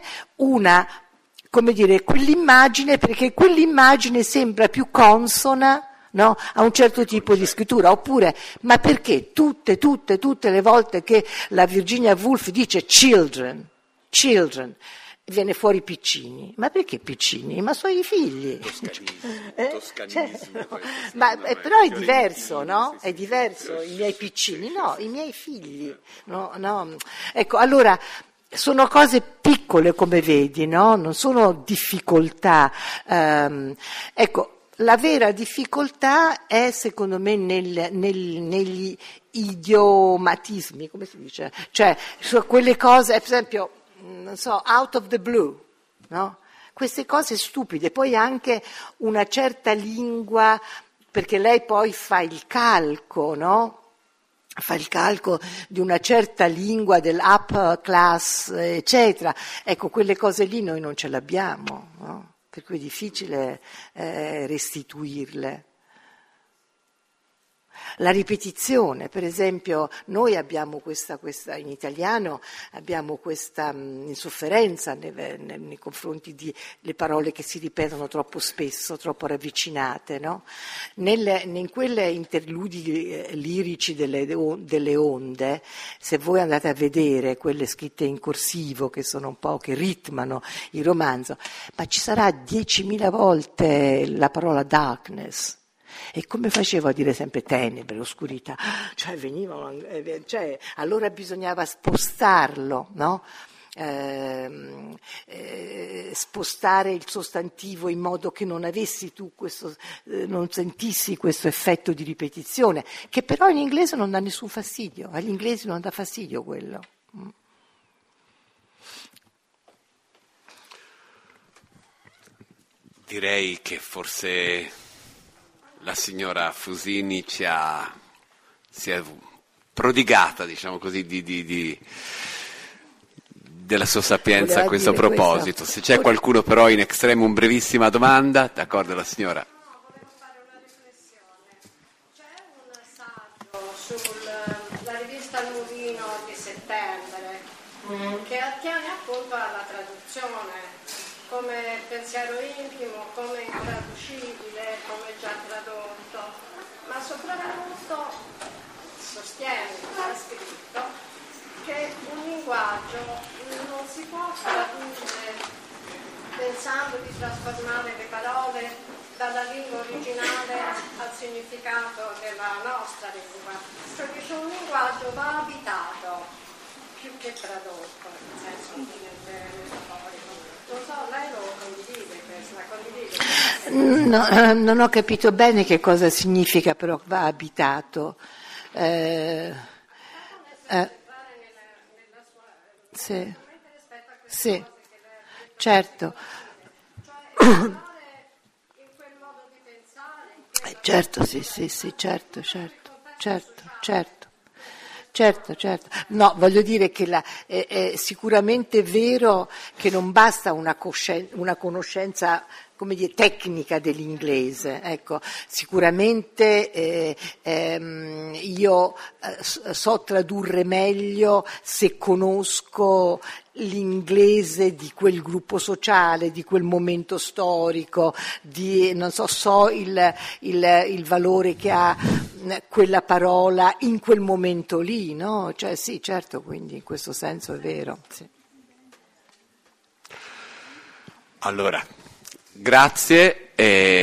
quell'immagine, perché quell'immagine sembra più consona, no, a un certo tipo di scrittura. Oppure, ma perché tutte le volte che la Virginia Woolf dice children, viene fuori piccini? Ma perché piccini? Ma sono i figli. Toscanismo. Però è diverso, no? È diverso, i miei piccini, no, i miei figli. No. Ecco, allora, sono cose piccole, come vedi, no? Non sono difficoltà. Ecco, la vera difficoltà è, secondo me, negli idiomatismi, come si dice? Cioè, su quelle cose, per esempio, non so, out of the blue, no? Queste cose stupide, poi anche una certa lingua, perché lei poi fa il calco, no? Fa il calco di una certa lingua dell'upper class, eccetera. Ecco, quelle cose lì noi non ce l'abbiamo, no? Per cui è difficile restituirle. La ripetizione, per esempio, noi abbiamo questa in italiano abbiamo questa insofferenza nei confronti delle parole che si ripetono troppo spesso, troppo ravvicinate, no? In quelle interludi lirici delle onde, se voi andate a vedere quelle scritte in corsivo, che sono un po' che ritmano il romanzo, ma ci sarà 10.000 volte la parola darkness. E come facevo a dire sempre tenebre, oscurità? Cioè venivano, allora bisognava spostarlo, no? Spostare il sostantivo in modo che non avessi tu non sentissi questo effetto di ripetizione, che però in inglese non dà nessun fastidio, agli inglesi non dà fastidio quello. Direi che forse la signora Fusini si è prodigata, diciamo così, della sua sapienza a questo proposito. Se c'è qualcuno però in extremum brevissima domanda, d'accordo la signora. No, volevo fare una riflessione. C'è un saggio sulla rivista Mulino di settembre che attiene appunto alla traduzione come pensiero intimo, come intraducibile, come già tradotto, ma soprattutto sostiene, ha scritto, che un linguaggio non si può tradurre pensando di trasformare le parole dalla lingua originale al significato della nostra lingua, perché un linguaggio va abitato più che tradotto, nel senso metaforico. Non so, lei lo condivide questo, la condivide? No, non ho capito bene che cosa significa, però va abitato. Sì, sì, certo. Certo, sì, certo. No, voglio dire che è sicuramente vero che non basta una conoscenza, come dire, tecnica dell'inglese. Ecco, sicuramente io so tradurre meglio se conosco l'inglese di quel gruppo sociale, di quel momento storico, so il valore che ha quella parola in quel momento lì, no? Cioè sì, certo, quindi in questo senso è vero. Sì. Allora, grazie.